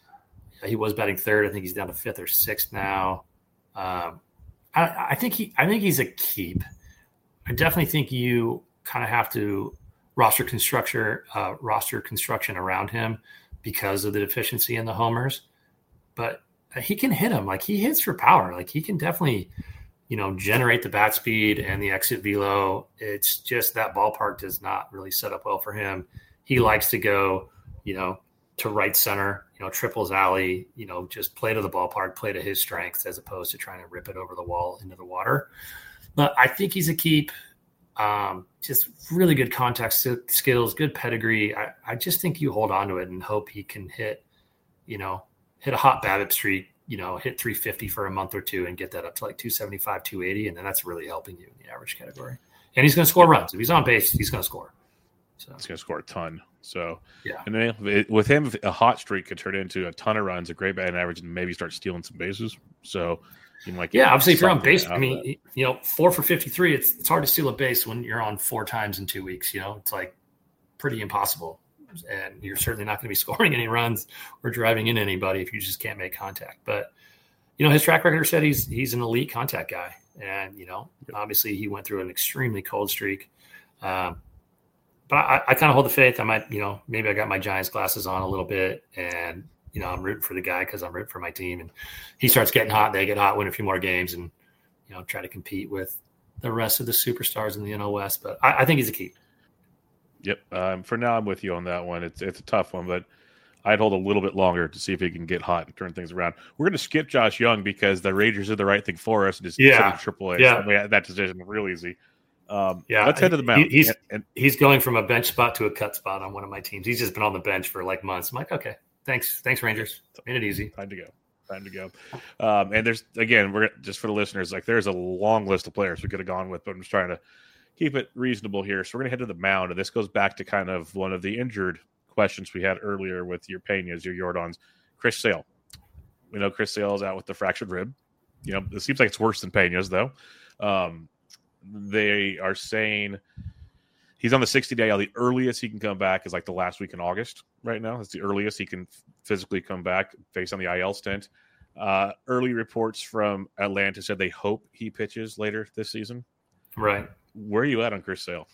B: He was batting third. I think he's down to fifth or sixth now. Um, I, I think he, I think he's a keep. I definitely think you kind of have to roster construction, uh, roster construction around him because of the deficiency in the homers. But he can hit him. Like, he hits for power. Like, he can definitely, you know, generate the bat speed and the exit velo. It's just that ballpark does not really set up well for him. He likes to go, you know, to right center, you know, triples alley, you know, just play to the ballpark, play to his strengths as opposed to trying to rip it over the wall into the water. But I think he's a keep. Um, just really good contact skills, good pedigree. I, I just think you hold on to it and hope he can hit, you know, hit a hot BABIP streak, you know, hit three fifty for a month or two and get that up to like two seventy-five, two eighty. And then that's really helping you in the average category. And he's going to score runs. If he's on base, he's going to score. So
A: he's going to score a ton. So,
B: yeah.
A: And then it, with him, a hot streak could turn into a ton of runs, a great batting average, and maybe start stealing some bases. So, you might
B: yeah, obviously, if you're on base, I mean, you know, four for fifty-three, it's it's hard to steal a base when you're on four times in two weeks. You know, it's like pretty impossible. And you're certainly not going to be scoring any runs or driving in anybody if you just can't make contact. But, you know, his track record said he's he's an elite contact guy. And, you know, obviously he went through an extremely cold streak. Um, but I, I kind of hold the faith. I might, you know, maybe I got my Giants glasses on a little bit and, you know, I'm rooting for the guy because I'm rooting for my team. And he starts getting hot. They get hot, win a few more games and, you know, try to compete with the rest of the superstars in the N L West. But I, I think he's a keep.
A: Yep. Um, for now, I'm with you on that one. It's it's a tough one, but I'd hold a little bit longer to see if he can get hot and turn things around. We're going to skip Josh Young because the Rangers did the right thing for us and just
B: yeah.
A: sent him triple A.
B: Yeah.
A: So we had that decision real easy. Um,
B: yeah.
A: Let's head to the mound.
B: He, he's,
A: and, and,
B: he's going from a bench spot to a cut spot on one of my teams. He's just been on the bench for like months. I'm like, okay, thanks. Thanks, Rangers. Made it easy.
A: Time to go. Time to go. Um, and there's, again, we're just for the listeners, like there's a long list of players we could have gone with, but I'm just trying to keep it reasonable here. So we're going to head to the mound. And this goes back to kind of one of the injured questions we had earlier with your Peñas, your Jordans. Chris Sale. We know Chris Sale is out with the fractured rib. You know, it seems like it's worse than Peña's, though. Um, they are saying he's on the sixty-day I L. The earliest he can come back is like the last week in August right now. That's the earliest he can physically come back based on the I L stint. Uh, early reports from Atlanta said they hope he pitches later this season.
B: Right.
A: Where are you at on Chris Sale?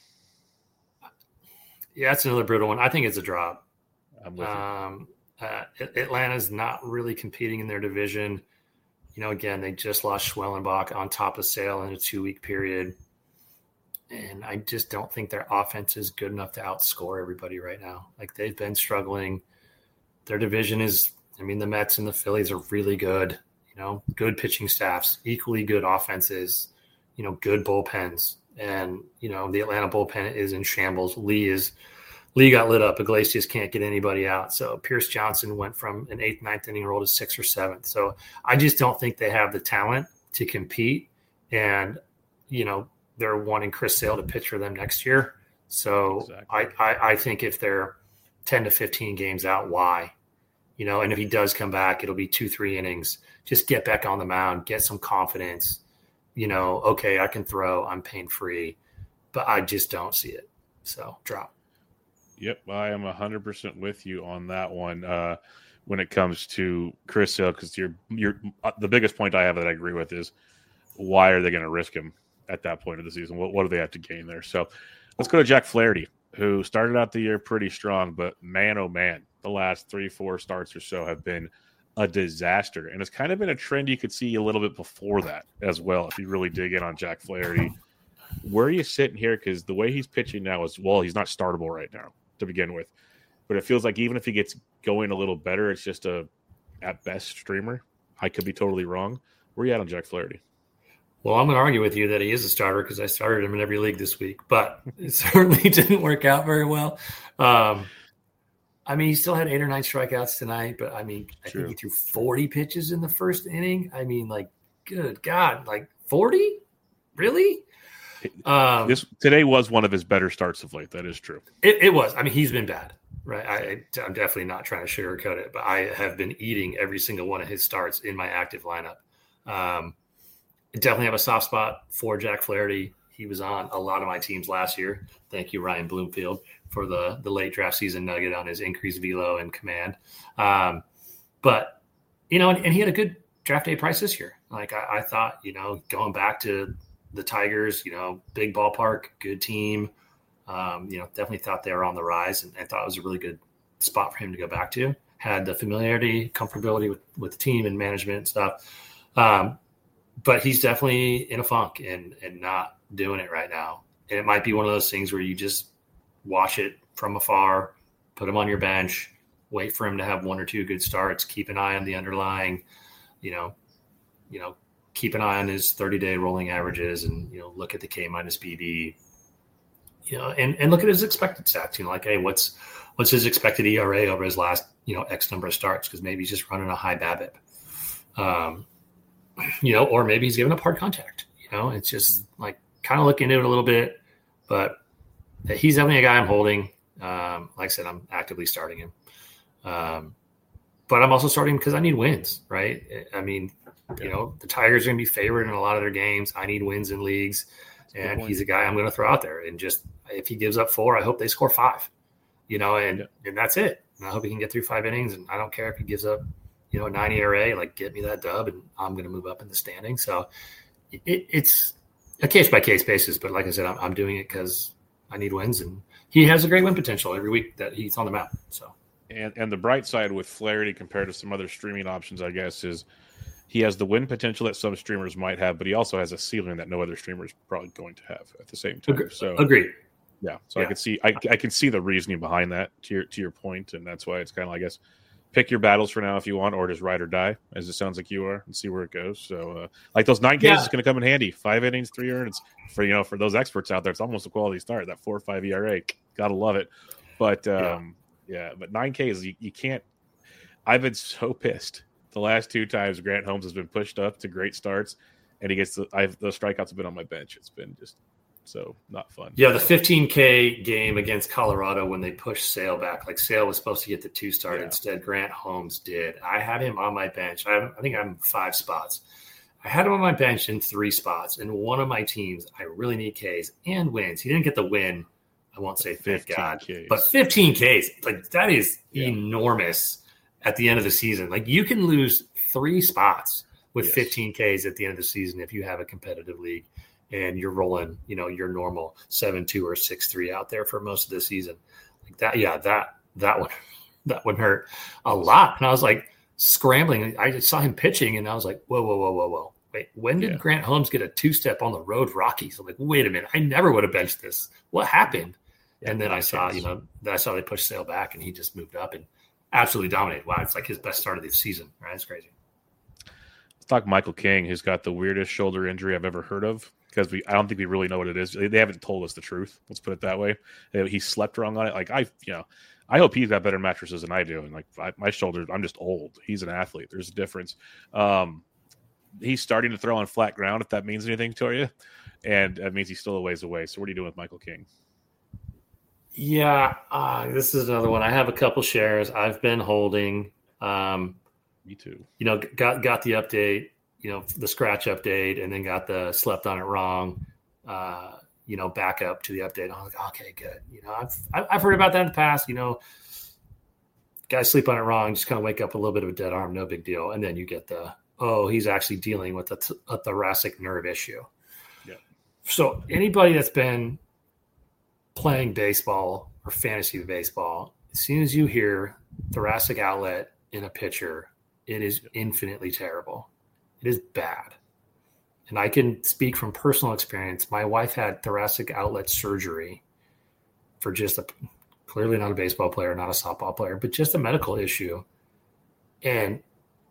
B: Yeah, that's another brutal one. I think it's a drop.
A: I'm with
B: um, you. Uh, Atlanta's not really competing in their division. You know, again, they just lost Schwellenbach on top of Sale in a two-week period. And I just don't think their offense is good enough to outscore everybody right now. Like, they've been struggling. Their division is, I mean, the Mets and the Phillies are really good. You know, good pitching staffs, equally good offenses, you know, good bullpens. And, you know, the Atlanta bullpen is in shambles. Lee is Lee got lit up. Iglesias can't get anybody out. So Pierce Johnson went from an eighth, ninth inning roll to sixth or seventh. So I just don't think they have the talent to compete. And, you know, they're wanting Chris Sale to pitch for them next year. So
A: Exactly.
B: I, I, I think if they're ten to fifteen games out, why? You know, and if he does come back, it'll be two, three innings. Just get back on the mound, get some confidence. You know, okay, I can throw, I'm pain free, but I just don't see it. So drop.
A: Yep, I am one hundred percent with you on that one uh, when it comes to Chris Sale, because you're, you're, uh, the biggest point I have that I agree with is why are they going to risk him at that point of the season? What, what do they have to gain there? So let's go to Jack Flaherty, who started out the year pretty strong, but man, oh man, the last three, four starts or so have been a disaster. And it's kind of been a trend you could see a little bit before that as well, if you really dig in on Jack Flaherty. Where are you sitting here? Because the way he's pitching now is, well, he's not startable right now to begin with. But it feels like even if he gets going a little better, it's just a, at best, streamer. I could be totally wrong. Where are you at on Jack Flaherty?
B: Well, I'm going to argue with you that he is a starter because I started him in every league this week, but it certainly didn't work out very well. Um, I mean, he still had eight or nine strikeouts tonight, but I mean, I
A: True.
B: think he threw forty pitches in the first inning. I mean, like, good God, like forty? Really? Um,
A: This today was one of his better starts of late. That is true.
B: It, it was. I mean, he's been bad, right? I, I'm definitely not trying to sugarcoat it, but I have been eating every single one of his starts in my active lineup. Um, I definitely have a soft spot for Jack Flaherty. He was on a lot of my teams last year. Thank you, Ryan Bloomfield, for the, the late draft season nugget on his increased velo and command. Um, but, you know, and, and he had a good draft day price this year. Like I, I thought, you know, going back to the Tigers, you know, big ballpark, good team. Um, you know, definitely thought they were on the rise and, and thought it was a really good spot for him to go back to. Had the familiarity, comfortability with, with the team and management and stuff. Um, but he's definitely in a funk and, and not doing it right now. And it might be one of those things where you just watch it from afar, put him on your bench, wait for him to have one or two good starts, keep an eye on the underlying, you know, you know, keep an eye on his thirty-day rolling averages and, you know, look at the K minus B B, you know, and, and look at his expected stats, you know, like, hey, what's what's his expected E R A over his last, you know, X number of starts, because maybe he's just running a high BABIP, um, you know, or maybe he's giving up hard contact, you know, it's just like kind of looking into it a little bit, but he's definitely a guy I'm holding. Um, like I said, I'm actively starting him. Um, but I'm also starting because I need wins, right? I mean, you know, the Tigers are going to be favored in a lot of their games. I need wins in leagues, and he's a guy I'm going to throw out there. And just if he gives up four, I hope they score five, you know, and, yeah. and that's it. And I hope he can get through five innings. And I don't care if he gives up, you know, nine E R A, like get me that dub, and I'm going to move up in the standing. So it, it's a case by case basis. But like I said, I'm, I'm doing it because I need wins, and he has a great win potential every week that he's on the mound. So,
A: and and the bright side with Flaherty compared to some other streaming options, I guess, is he has the win potential that some streamers might have, but he also has a ceiling that no other streamer is probably going to have at the same time.
B: Agreed.
A: So,
B: agreed.
A: Yeah, so
B: yeah.
A: I can see I, I can see the reasoning behind that to your to your point, and that's why it's kind of, I guess, pick your battles for now if you want, or just ride or die, as it sounds like you are, and see where it goes. So, uh, like those nine Ks yeah. is going to come in handy. Five innings, three earned. For you know, for those experts out there, it's almost a quality start. That four or five E R A, gotta love it. But um, yeah. yeah, but nine Ks, you, you can't. I've been so pissed the last two times Grant Holmes has been pushed up to great starts, and he gets the. I've those strikeouts have been on my bench. It's been just so not fun.
B: Yeah, the fifteen K game against Colorado when they pushed Sale back, like Sale was supposed to get the two start. Yeah. Instead, Grant Holmes did. I had him on my bench. I, I think I'm five spots. I had him on my bench in three spots. In one of my teams, I really need Ks and wins. He didn't get the win. I won't say thank God, Ks. But fifteen Ks, like that is yeah. enormous at the end of the season. Like you can lose three spots with yes. fifteen Ks at the end of the season if you have a competitive league and you're rolling, you know, your normal seven two or six three out there for most of the season. Like that, yeah, that that one that would hurt a lot. And I was like scrambling. I just saw him pitching, and I was like, whoa, whoa, whoa, whoa, whoa. Wait, when did yeah. Grant Holmes get a two-step on the road Rockies? I'm like, wait a minute, I never would have benched this. What happened? Yeah, and then I saw, sense. you know, I saw they pushed Sale back, and he just moved up and absolutely dominated. Wow, it's like his best start of the season, right? It's crazy.
A: Let's talk Michael King, who's got the weirdest shoulder injury I've ever heard of, because we I don't think we really know what it is. They haven't told us the truth. Let's put it that way. He slept wrong on it. Like I, you know, I hope he's got better mattresses than I do. And like I, my shoulder, I'm just old. He's an athlete. There's a difference. Um, he's starting to throw on flat ground, if that means anything to you. and that means he's still a ways away. So what are you doing with Michael King?
B: Yeah, uh, this is another one. I have a couple shares I've been holding. Um,
A: Me too.
B: You know, got got the update, you know, the scratch update, and then got the slept on it wrong, uh, you know, back up to the update. I'm like, okay, good. You know, I've I've heard about that in the past. You know, guys sleep on it wrong, just kind of wake up a little bit of a dead arm, no big deal, and then you get the oh, he's actually dealing with a, th- a thoracic nerve issue.
A: Yeah.
B: So anybody that's been playing baseball or fantasy baseball, as soon as you hear thoracic outlet in a pitcher, it is infinitely terrible. It is bad. And I can speak from personal experience. My wife had thoracic outlet surgery for just a, clearly not a baseball player, not a softball player, but just a medical issue. And,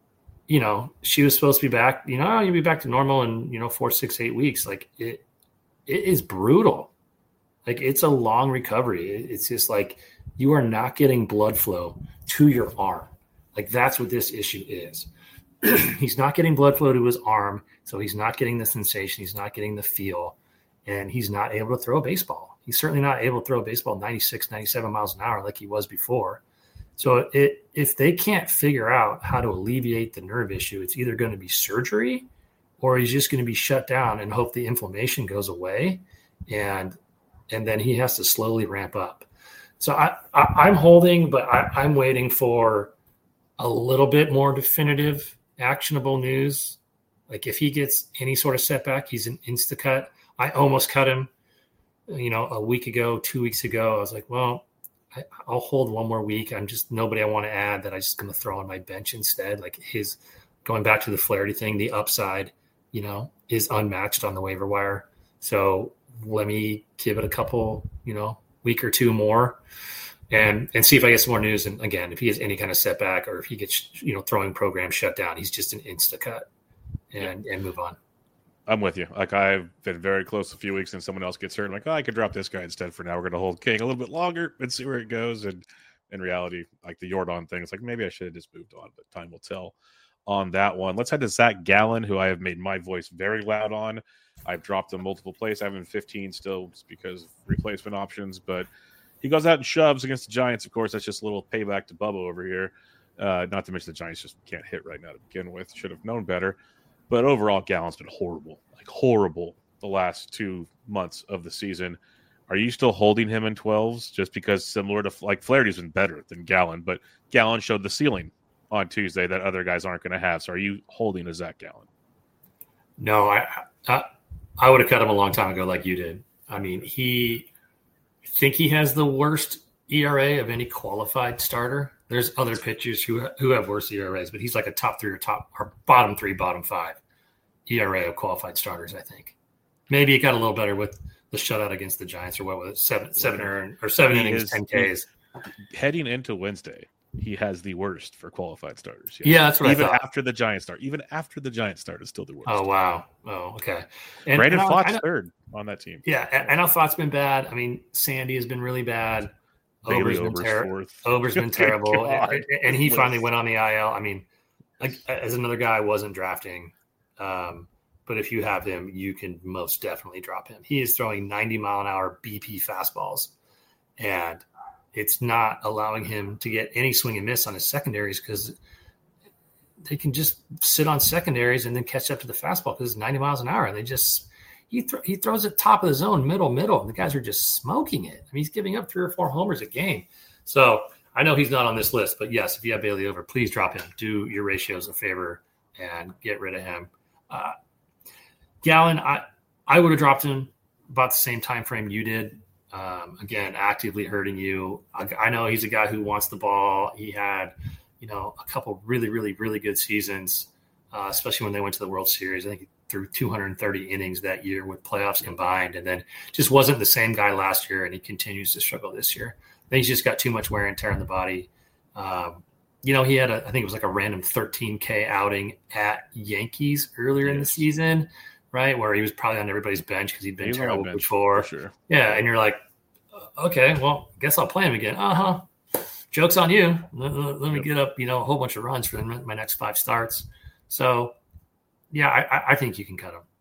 B: you know, she was supposed to be back, you know, you'll be back to normal in, you know, four, six, eight weeks. Like it, it is brutal. Like it's a long recovery. It's just like you are not getting blood flow to your arm. Like that's what this issue is. He's not getting blood flow to his arm, so he's not getting the sensation. He's not getting the feel, and he's not able to throw a baseball. He's certainly not able to throw a baseball ninety-six, ninety-seven miles an hour like he was before. So it, if they can't figure out how to alleviate the nerve issue, it's either going to be surgery or he's just going to be shut down and hope the inflammation goes away. And and then he has to slowly ramp up. So I, I, I'm holding, but I, I'm waiting for a little bit more definitive, actionable news. Like if he gets any sort of setback, he's an insta-cut. I almost cut him, you know, a week ago, two weeks ago. I was like, well, I, I'll hold one more week. I'm just nobody I want to add that I'm just going to throw on my bench instead. Like his going back to the Flaherty thing, the upside, you know, is unmatched on the waiver wire. So let me give it a couple, you know, week or two more and, and see if I get some more news. And again, if he has any kind of setback or if he gets, you know, throwing program shut down, he's just an insta cut and, yeah. and move on.
A: I'm with you. Like I've been very close a few weeks and someone else gets hurt. I'm like, oh, I could drop this guy instead for now. We're going to hold King a little bit longer and see where it goes. And in reality, like the Jordan thing, it's like, maybe I should have just moved on, but time will tell on that one. Let's head to Zach Gallen, who I have made my voice very loud on. I've dropped him multiple places. I have him fifteen still just because of replacement options, but he goes out and shoves against the Giants. Of course, that's just a little payback to Bubba over here. Uh, not to mention the Giants just can't hit right now to begin with. Should have known better. But overall, Gallen's been horrible, like horrible the last two months of the season. Are you still holding him in twelves just because similar to like Flaherty's been better than Gallen, but Gallen showed the ceiling on Tuesday that other guys aren't going to have. So are you holding a Zach Gallen?
B: No, I, I I would have cut him a long time ago like you did. I mean, he I think he has the worst E R A of any qualified starter. There's other pitchers who who have worse E R As, but he's like a top three or top or bottom three, bottom five E R A of qualified starters, I think. Maybe it got a little better with the shutout against the Giants or what was it? Seven seven earn, or seven
A: He
B: innings,
A: is-
B: ten Ks.
A: Heading into Wednesday, he has the worst for qualified starters. Yes.
B: Yeah, that's what
A: even
B: I thought.
A: after the Giants start, even after the Giants start, is still the worst.
B: Oh wow. Oh, okay. And
A: Brandon
B: and I-
A: Pfaadt's
B: I know-
A: third on that team.
B: Yeah, and I know Pfaadt's been bad. I mean, Sandy has been really bad.
A: Bailey
B: Ober's been
A: Ober's
B: terrible.
A: fourth.
B: Ober's been
A: Good
B: terrible,
A: God.
B: and, and he
A: List.
B: finally went on the I L. I mean, like, as another guy I wasn't drafting, um, but if you have him, you can most definitely drop him. He is throwing ninety mile an hour B P fastballs, and it's not allowing him to get any swing and miss on his secondaries because they can just sit on secondaries and then catch up to the fastball because it's ninety miles an hour, and they just he th- he throws it top of the zone, middle, middle, and the guys are just smoking it. I mean, he's giving up three or four homers a game. So I know he's not on this list, but yes, if you have Bailey over, please drop him. Do your ratios a favor and get rid of him. Uh, Gallen, I, I would have dropped him about the same time frame you did. Um, again, actively hurting you. I, I know he's a guy who wants the ball. He had, you know, a couple really, really, really good seasons, uh, especially when they went to the World Series. I think he threw two hundred thirty innings that year with playoffs combined, and then just wasn't the same guy last year, and he continues to struggle this year. I think he's just got too much wear and tear on the body. Um, you know, he had a, I think it was like a random thirteen K outing at Yankees earlier yes. in the season, right? Where he was probably on everybody's bench because he'd been
A: He's
B: terrible before.
A: For sure.
B: Yeah. And you're like, okay, well, guess I'll play him again. Uh-huh. Joke's on you. Let, let, let me
A: yep.
B: get up, you know, a whole bunch of runs for my next five starts. So, yeah, I, I think you can cut him.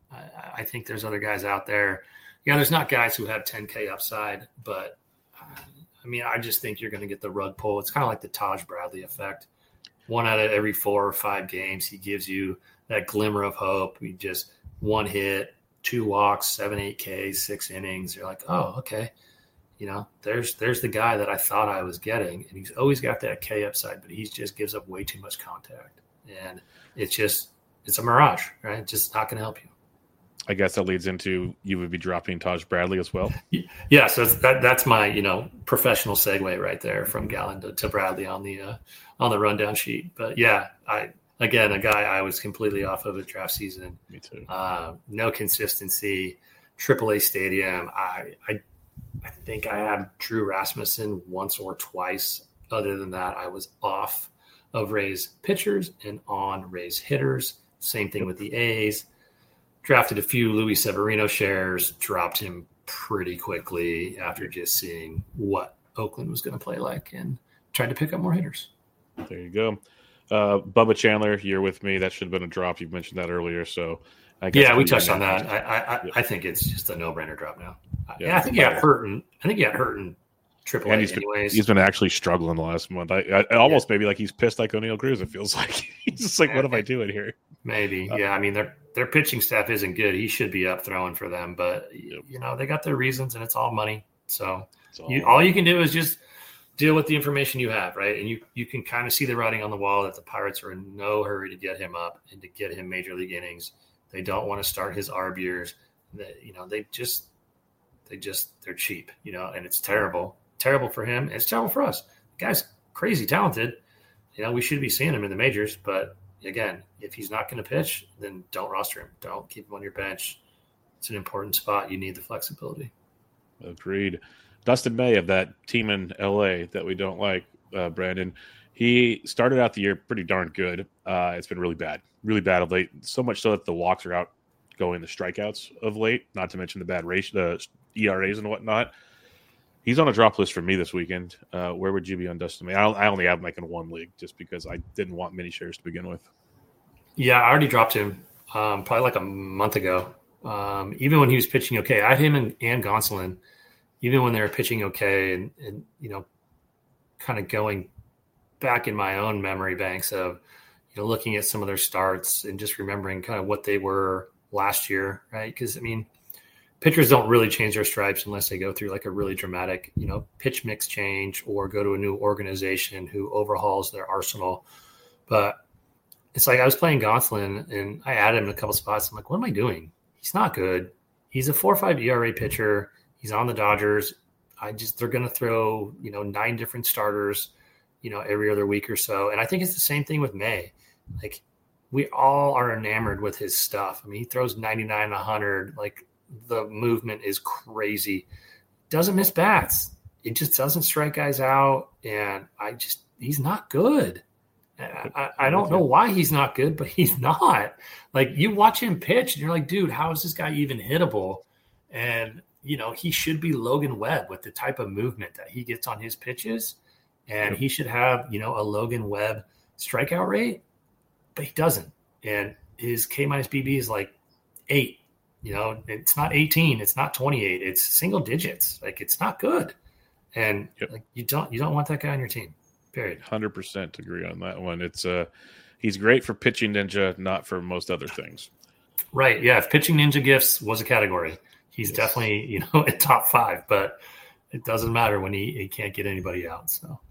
B: I, I think there's other guys out there. Yeah, there's not guys who have ten K upside, but uh, I mean, I just think you're going to get the rug pull. It's kind of like the Taj Bradley effect. One out of every four or five games, he gives you that glimmer of hope. He just one hit, two walks, seven, eight Ks, six innings. You're like, oh, okay. You know, there's there's the guy that I thought I was getting, and he's always got that K upside, but he just gives up way too much contact, and it's just it's a mirage, right? It's just not going to help you.
A: I guess that leads into you would be dropping Taj Bradley as well.
B: Yeah, so that that's my you know professional segue right there from Gallen to, to Bradley on the uh, on the rundown sheet. But yeah, I again a guy I was completely off of a draft season.
A: Me too.
B: Uh, no consistency. triple A stadium. I I I think I had Drew Rasmussen once or twice. Other than that, I was off of Rays pitchers and on Rays hitters. Same thing with the A's. Drafted a few Luis Severino shares, dropped him pretty quickly after just seeing what Oakland was going to play like, and tried to pick up more hitters.
A: There you go. Uh, Bubba Chandler, you're with me. That should have been a drop. You mentioned that earlier. So I guess
B: yeah, we touched on that. I I, yeah. I think it's just a no-brainer drop now. Yeah, yeah I think he got hurt in, I think he got hurt in triple A
A: and he's
B: anyways.
A: Been, he's been actually struggling the last month. I, I, I almost yeah. maybe like he's pissed like O'Neal Cruz. It feels like he's just like, what am I doing here?
B: Maybe. Uh, yeah. I mean, their their pitching staff isn't good. He should be up throwing for them, but yep. you know, they got their reasons and it's all money. So all, you, all you can do is just deal with the information you have, right? And you, you can kind of see the writing on the wall that the Pirates are in no hurry to get him up and to get him major league innings. They don't want to start his arb years. They, you know, they just, they just, they're cheap, you know, and it's terrible, terrible for him. It's terrible for us. The guy's crazy talented. You know, we should be seeing him in the majors, but again, if he's not going to pitch, then don't roster him. Don't keep him on your bench. It's an important spot. You need the flexibility.
A: Agreed. Dustin May of that team in L A that we don't like, uh, Brandon, he started out the year pretty darn good. Uh, it's been really bad, really bad of late. So much so that the walks are outgoing the strikeouts of late, not to mention the bad race, the E R As and whatnot. He's on a drop list for me this weekend. Uh, where would you be on Dustin May? I, I only have him like in one league just because I didn't want many shares to begin with.
B: Yeah, I already dropped him um, probably like a month ago. Um, even when he was pitching okay, I had him and, and Gonsolin, even when they were pitching okay and, and you know, kind of going back in my own memory banks of, you know, looking at some of their starts and just remembering kind of what they were last year, right? Because, I mean, pitchers don't really change their stripes unless they go through like a really dramatic, you know, pitch mix change or go to a new organization who overhauls their arsenal. But it's like I was playing Gonsolin and I added him in a couple spots. I'm like, what am I doing? He's not good. He's a four or five E R A pitcher. He's on the Dodgers. I just, they're going to throw, you know, nine different starters, you know, every other week or so. And I think it's the same thing with May. Like, we all are enamored with his stuff. I mean, he throws ninety-nine, one hundred. Like, the movement is crazy. Doesn't miss bats. It just doesn't strike guys out. And I just, he's not good. I, I, I don't know why he's not good, but he's not. Like, you watch him pitch and you're like, dude, how is this guy even hittable? And, you know, he should be Logan Webb with the type of movement that he gets on his pitches. And he should have, you know, a Logan Webb strikeout rate, but he doesn't. And his K minus B B is like eight. You know, it's not eighteen, it's not twenty-eight, it's single digits. Like, it's not good. And yep. like you don't you don't want that guy on your team. Period.
A: one hundred percent agree on that one. It's uh he's great for pitching ninja, not for most other things.
B: Right. Yeah. If pitching ninja gifts was a category, he's yes. definitely, you know, in top five, but it doesn't matter when he, he can't get anybody out. So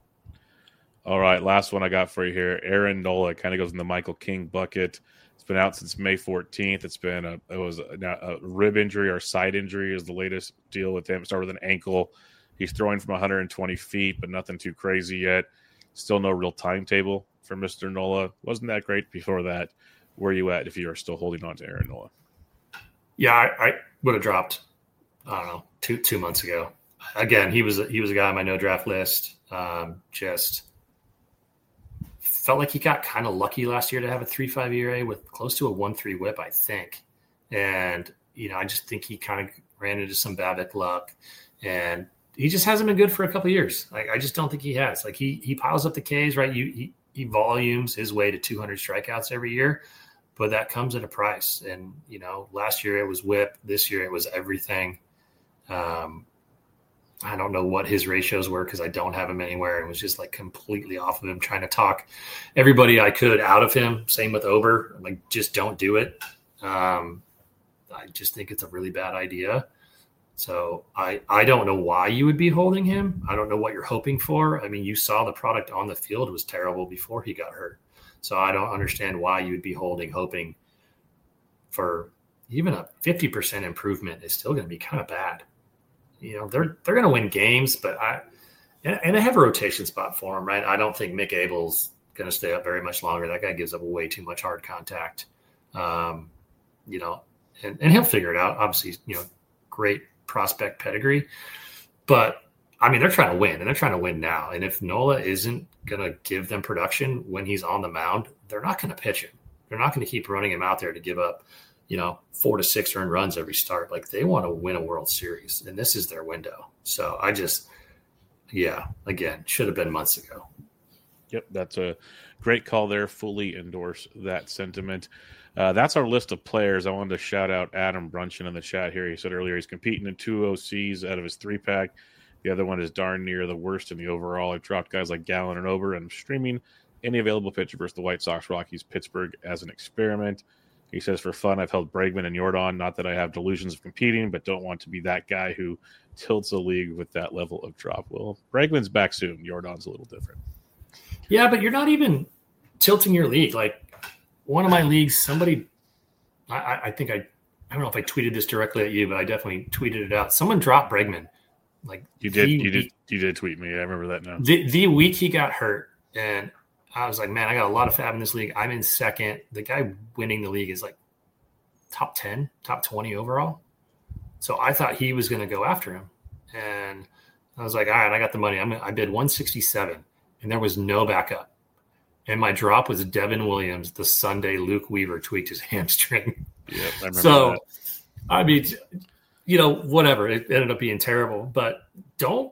A: all right, last one I got for you here. Aaron Nola kind of goes in the Michael King bucket. It's been out since May fourteenth. It's been a it was a, a rib injury or side injury is the latest deal with him. Started with an ankle. He's throwing from one hundred twenty feet, but nothing too crazy yet. Still no real timetable for Mister Nola. Wasn't that great before that. Where are you at if you are still holding on to Aaron Nola?
B: Yeah, I, I would have dropped, I don't know, two two months ago. Again, he was a, he was a guy on my no draft list. Um, just felt like he got kind of lucky last year to have a three point five E R A with close to a one point three whip, I think. And, you know, I just think he kind of ran into some Babbitt luck. And he just hasn't been good for a couple of years. Like, I just don't think he has. Like, he he piles up the Ks, right? You, he, he volumes his way to two hundred strikeouts every year. but that comes at a price. And, you know, last year it was whip. This year it was everything. Um, I don't know what his ratios were because I don't have him anywhere. It was just like completely off of him, trying to talk everybody I could out of him. Same with Ober. I'm like, just don't do it. Um, I just think it's a really bad idea. So I, I don't know why you would be holding him. I don't know what you're hoping for. I mean, you saw the product on the field was terrible before he got hurt. So I don't understand why you would be holding, hoping for even a fifty percent improvement is still going to be kind of bad. You know, they're they're going to win games, but I and, and I have a rotation spot for him, right? I don't think Mick Abel's going to stay up very much longer. That guy gives up way too much hard contact. Um, you know, and, and he'll figure it out. Obviously, you know, great prospect pedigree. But, I mean, they're trying to win, and they're trying to win now. And if Nola isn't going to give them production when he's on the mound, they're not going to pitch him. They're not going to keep running him out there to give up, you know, four to six earned runs every start. Like, they want to win a World Series, and this is their window. So I just, yeah, again, should have been months ago.
A: Yep, that's a great call there. Fully endorse that sentiment. Uh, that's our list of players. I wanted to shout out Adam Brunchen in the chat here. He said earlier he's competing in two O Cs out of his three-pack. The other one is darn near the worst in the overall. I've dropped guys like Gallen and Ober, and I'm streaming any available pitcher versus the White Sox, Rockies, Pittsburgh as an experiment. He says, for fun, I've held Bregman and Yordan. Not that I have delusions of competing, but don't want to be that guy who tilts a league with that level of drop. Well, Bregman's back soon. Yordan's a little different.
B: Yeah, but you're not even tilting your league. Like, one of my leagues, somebody, I, I think I, I don't know if I tweeted this directly at you, but I definitely tweeted it out. Someone dropped Bregman. Like
A: you did,
B: the,
A: you did, you did tweet me. I remember that now.
B: The the week he got hurt, and I was like, man, I got a lot of fab in this league. I'm in second. The guy winning the league is like top ten, top twenty overall. So I thought he was going to go after him, and I was like, all right, I got the money. I'm I bid one sixty-seven, and there was no backup. And my drop was Devin Williams. The Sunday Luke Weaver tweaked his hamstring.
A: Yeah, I remember
B: so,
A: that.
B: I mean, you know, whatever. It ended up being terrible. But don't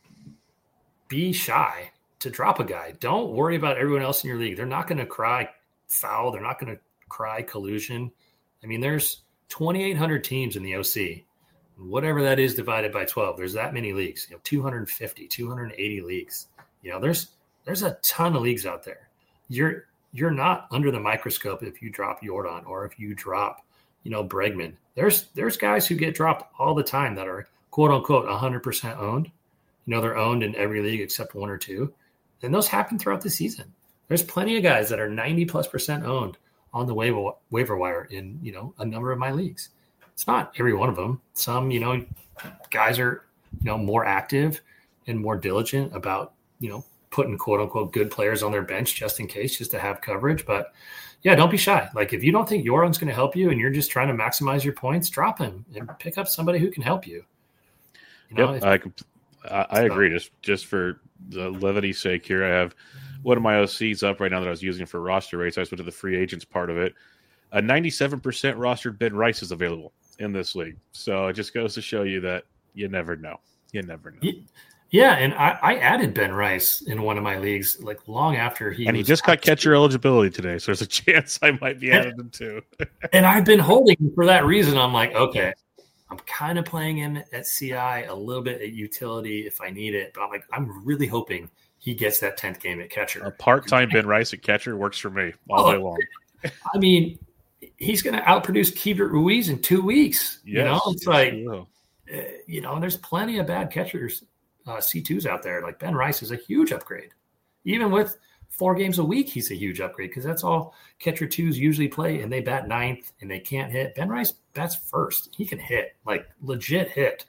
B: be shy to drop a guy. Don't worry about everyone else in your league. They're not going to cry foul. They're not going to cry collusion. I mean, there's twenty-eight hundred teams in the O C. Whatever that is divided by twelve, there's that many leagues. You know, two hundred fifty, two hundred eighty leagues. You know, there's there's a ton of leagues out there. You're you're not under the microscope if you drop Yordan or if you drop, you know, Bregman. There's there's guys who get dropped all the time that are quote unquote one hundred percent owned. You know, they're owned in every league except one or two. And those happen throughout the season. There's plenty of guys that are ninety plus percent owned on the waiver waiver wire in, you know, a number of my leagues. It's not every one of them. Some, you know, guys are, you know, more active and more diligent about, you know, putting quote unquote good players on their bench just in case, just to have coverage. But yeah, don't be shy. Like if you don't think Yordan's going to help you and you're just trying to maximize your points, drop him and pick up somebody who can help you.
A: you know, yep, if, I, I, I agree. Just, just for the levity's sake here, I have one of my O Cs up right now that I was using for roster rates. I just went to the free agents part of it. A ninety-seven percent rostered Ben Rice is available in this league. So it just goes to show you that you never know. You never know.
B: Yeah, and I, I added Ben Rice in one of my leagues like long after he
A: and he just got catcher eligibility today, so there's a chance I might be adding him too.
B: And I've been holding him for that reason. I'm like, okay, I'm kind of playing him at C I, a little bit at utility if I need it, but I'm like, I'm really hoping he gets that tenth game at catcher.
A: A part-time Ben Rice at catcher works for me all oh, day long.
B: I mean, he's going to outproduce Keibert Ruiz in two weeks. Yes, you know, it's yes, like, uh, you know, there's plenty of bad catchers. Uh, C twos out there. Like Ben Rice is a huge upgrade. Even with four games a week, he's a huge upgrade because that's all catcher twos usually play, and they bat ninth and they can't hit. Ben Rice bats first. He can hit, like legit hit.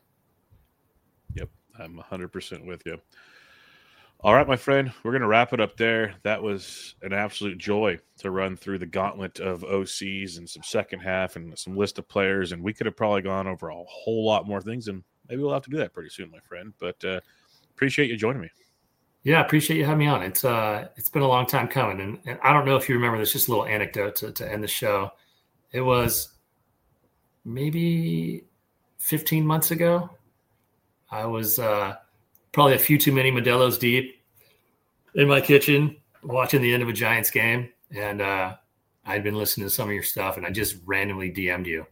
A: Yep, I'm one hundred percent with you. All right, my friend, we're going to wrap it up there. That was an absolute joy to run through the gauntlet of O Cs and some second half and some list of players, and we could have probably gone over a whole lot more things, and maybe we'll have to do that pretty soon, my friend. But uh, appreciate you joining me.
B: Yeah, appreciate you having me on. It's uh, it's been a long time coming, and, and I don't know if you remember this. Just a little anecdote to, to end the show. It was maybe fifteen months ago. I was uh, probably a few too many Modelo's deep in my kitchen watching the end of a Giants game, and uh, I'd been listening to some of your stuff, and I just randomly D M'd you.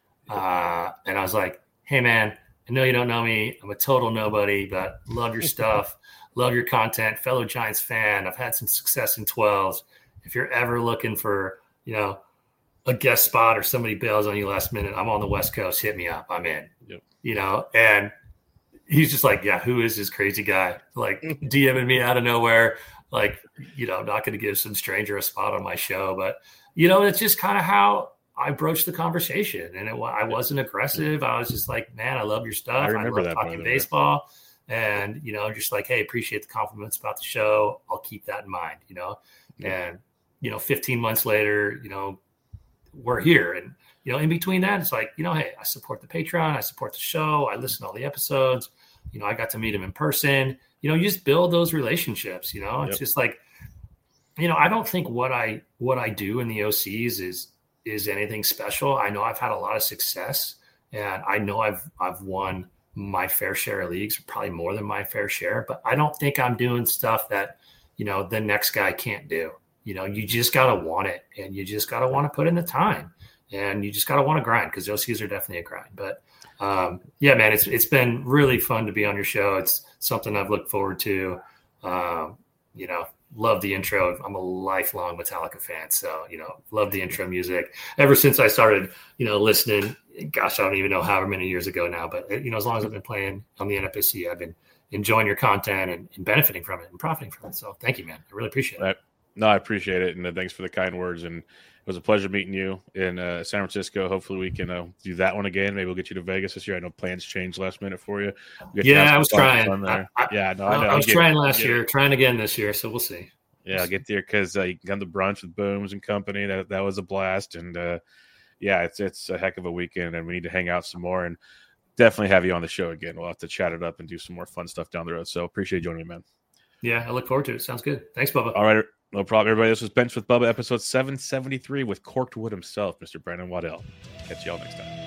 B: Uh, and I was like, hey, man, I know you don't know me. I'm a total nobody, but love your stuff. Love your content. Fellow Giants fan. I've had some success in twelves. If you're ever looking for, you know, a guest spot or somebody bails on you last minute, I'm on the West Coast. Hit me up. I'm in. Yep. You know, and he's just like, yeah, who is this crazy guy? Like DMing me out of nowhere. Like, you know, I'm not going to give some stranger a spot on my show, but, you know, it's just kind of how I broached the conversation. And it, I wasn't aggressive. I was just like, man, I love your stuff. I,
A: remember
B: I love
A: that
B: talking baseball. And, you know, just like, hey, appreciate the compliments about the show. I'll keep that in mind, you know. Yeah. And, you know, fifteen months later, you know, we're here. And, you know, in between that, it's like, you know, hey, I support the Patreon. I support the show. I listen to all the episodes. You know, I got to meet him in person. You know, you just build those relationships, you know. It's yep. just like, you know, I don't think what I what I do in the O Cs is is anything special. I know I've had a lot of success, and I know I've I've won my fair share of leagues, probably more than my fair share, but I don't think I'm doing stuff that, you know, the next guy can't do. You know, you just got to want it, and you just got to want to put in the time, and you just got to want to grind, because O Cs are definitely a grind. But um, yeah, man, it's it's been really fun to be on your show. It's something I've looked forward to. Um, you know, love the intro. I'm a lifelong Metallica fan, so, you know, love the intro music ever since I started, you know, listening. Gosh, I don't even know however many years ago now, but, you know, as long as I've been playing on the N F S C, I've been enjoying your content and, and benefiting from it and profiting from it. So thank you, man. I really appreciate it.
A: No, I appreciate it. And uh, thanks for the kind words. And it was a pleasure meeting you in uh, San Francisco. Hopefully we can uh, do that one again. Maybe we'll get you to Vegas this year. I know plans changed last minute for you.
B: Yeah, I was trying. I, I,
A: yeah, no, I know.
B: I was
A: get,
B: trying last year, it. trying again this year. So we'll see.
A: Yeah, I'll get there because uh, you can come to brunch with Booms and company. That that was a blast. And uh, yeah, it's it's a heck of a weekend, and we need to hang out some more and definitely have you on the show again. We'll have to chat it up and do some more fun stuff down the road. So appreciate you joining me, man.
B: Yeah, I look forward to it. Sounds good. Thanks, Bubba.
A: All right. No problem, everybody. This was Bench with Bubba, episode seven seventy-three with Corked Wood himself, Mister Brandon Waddell. Catch y'all next time.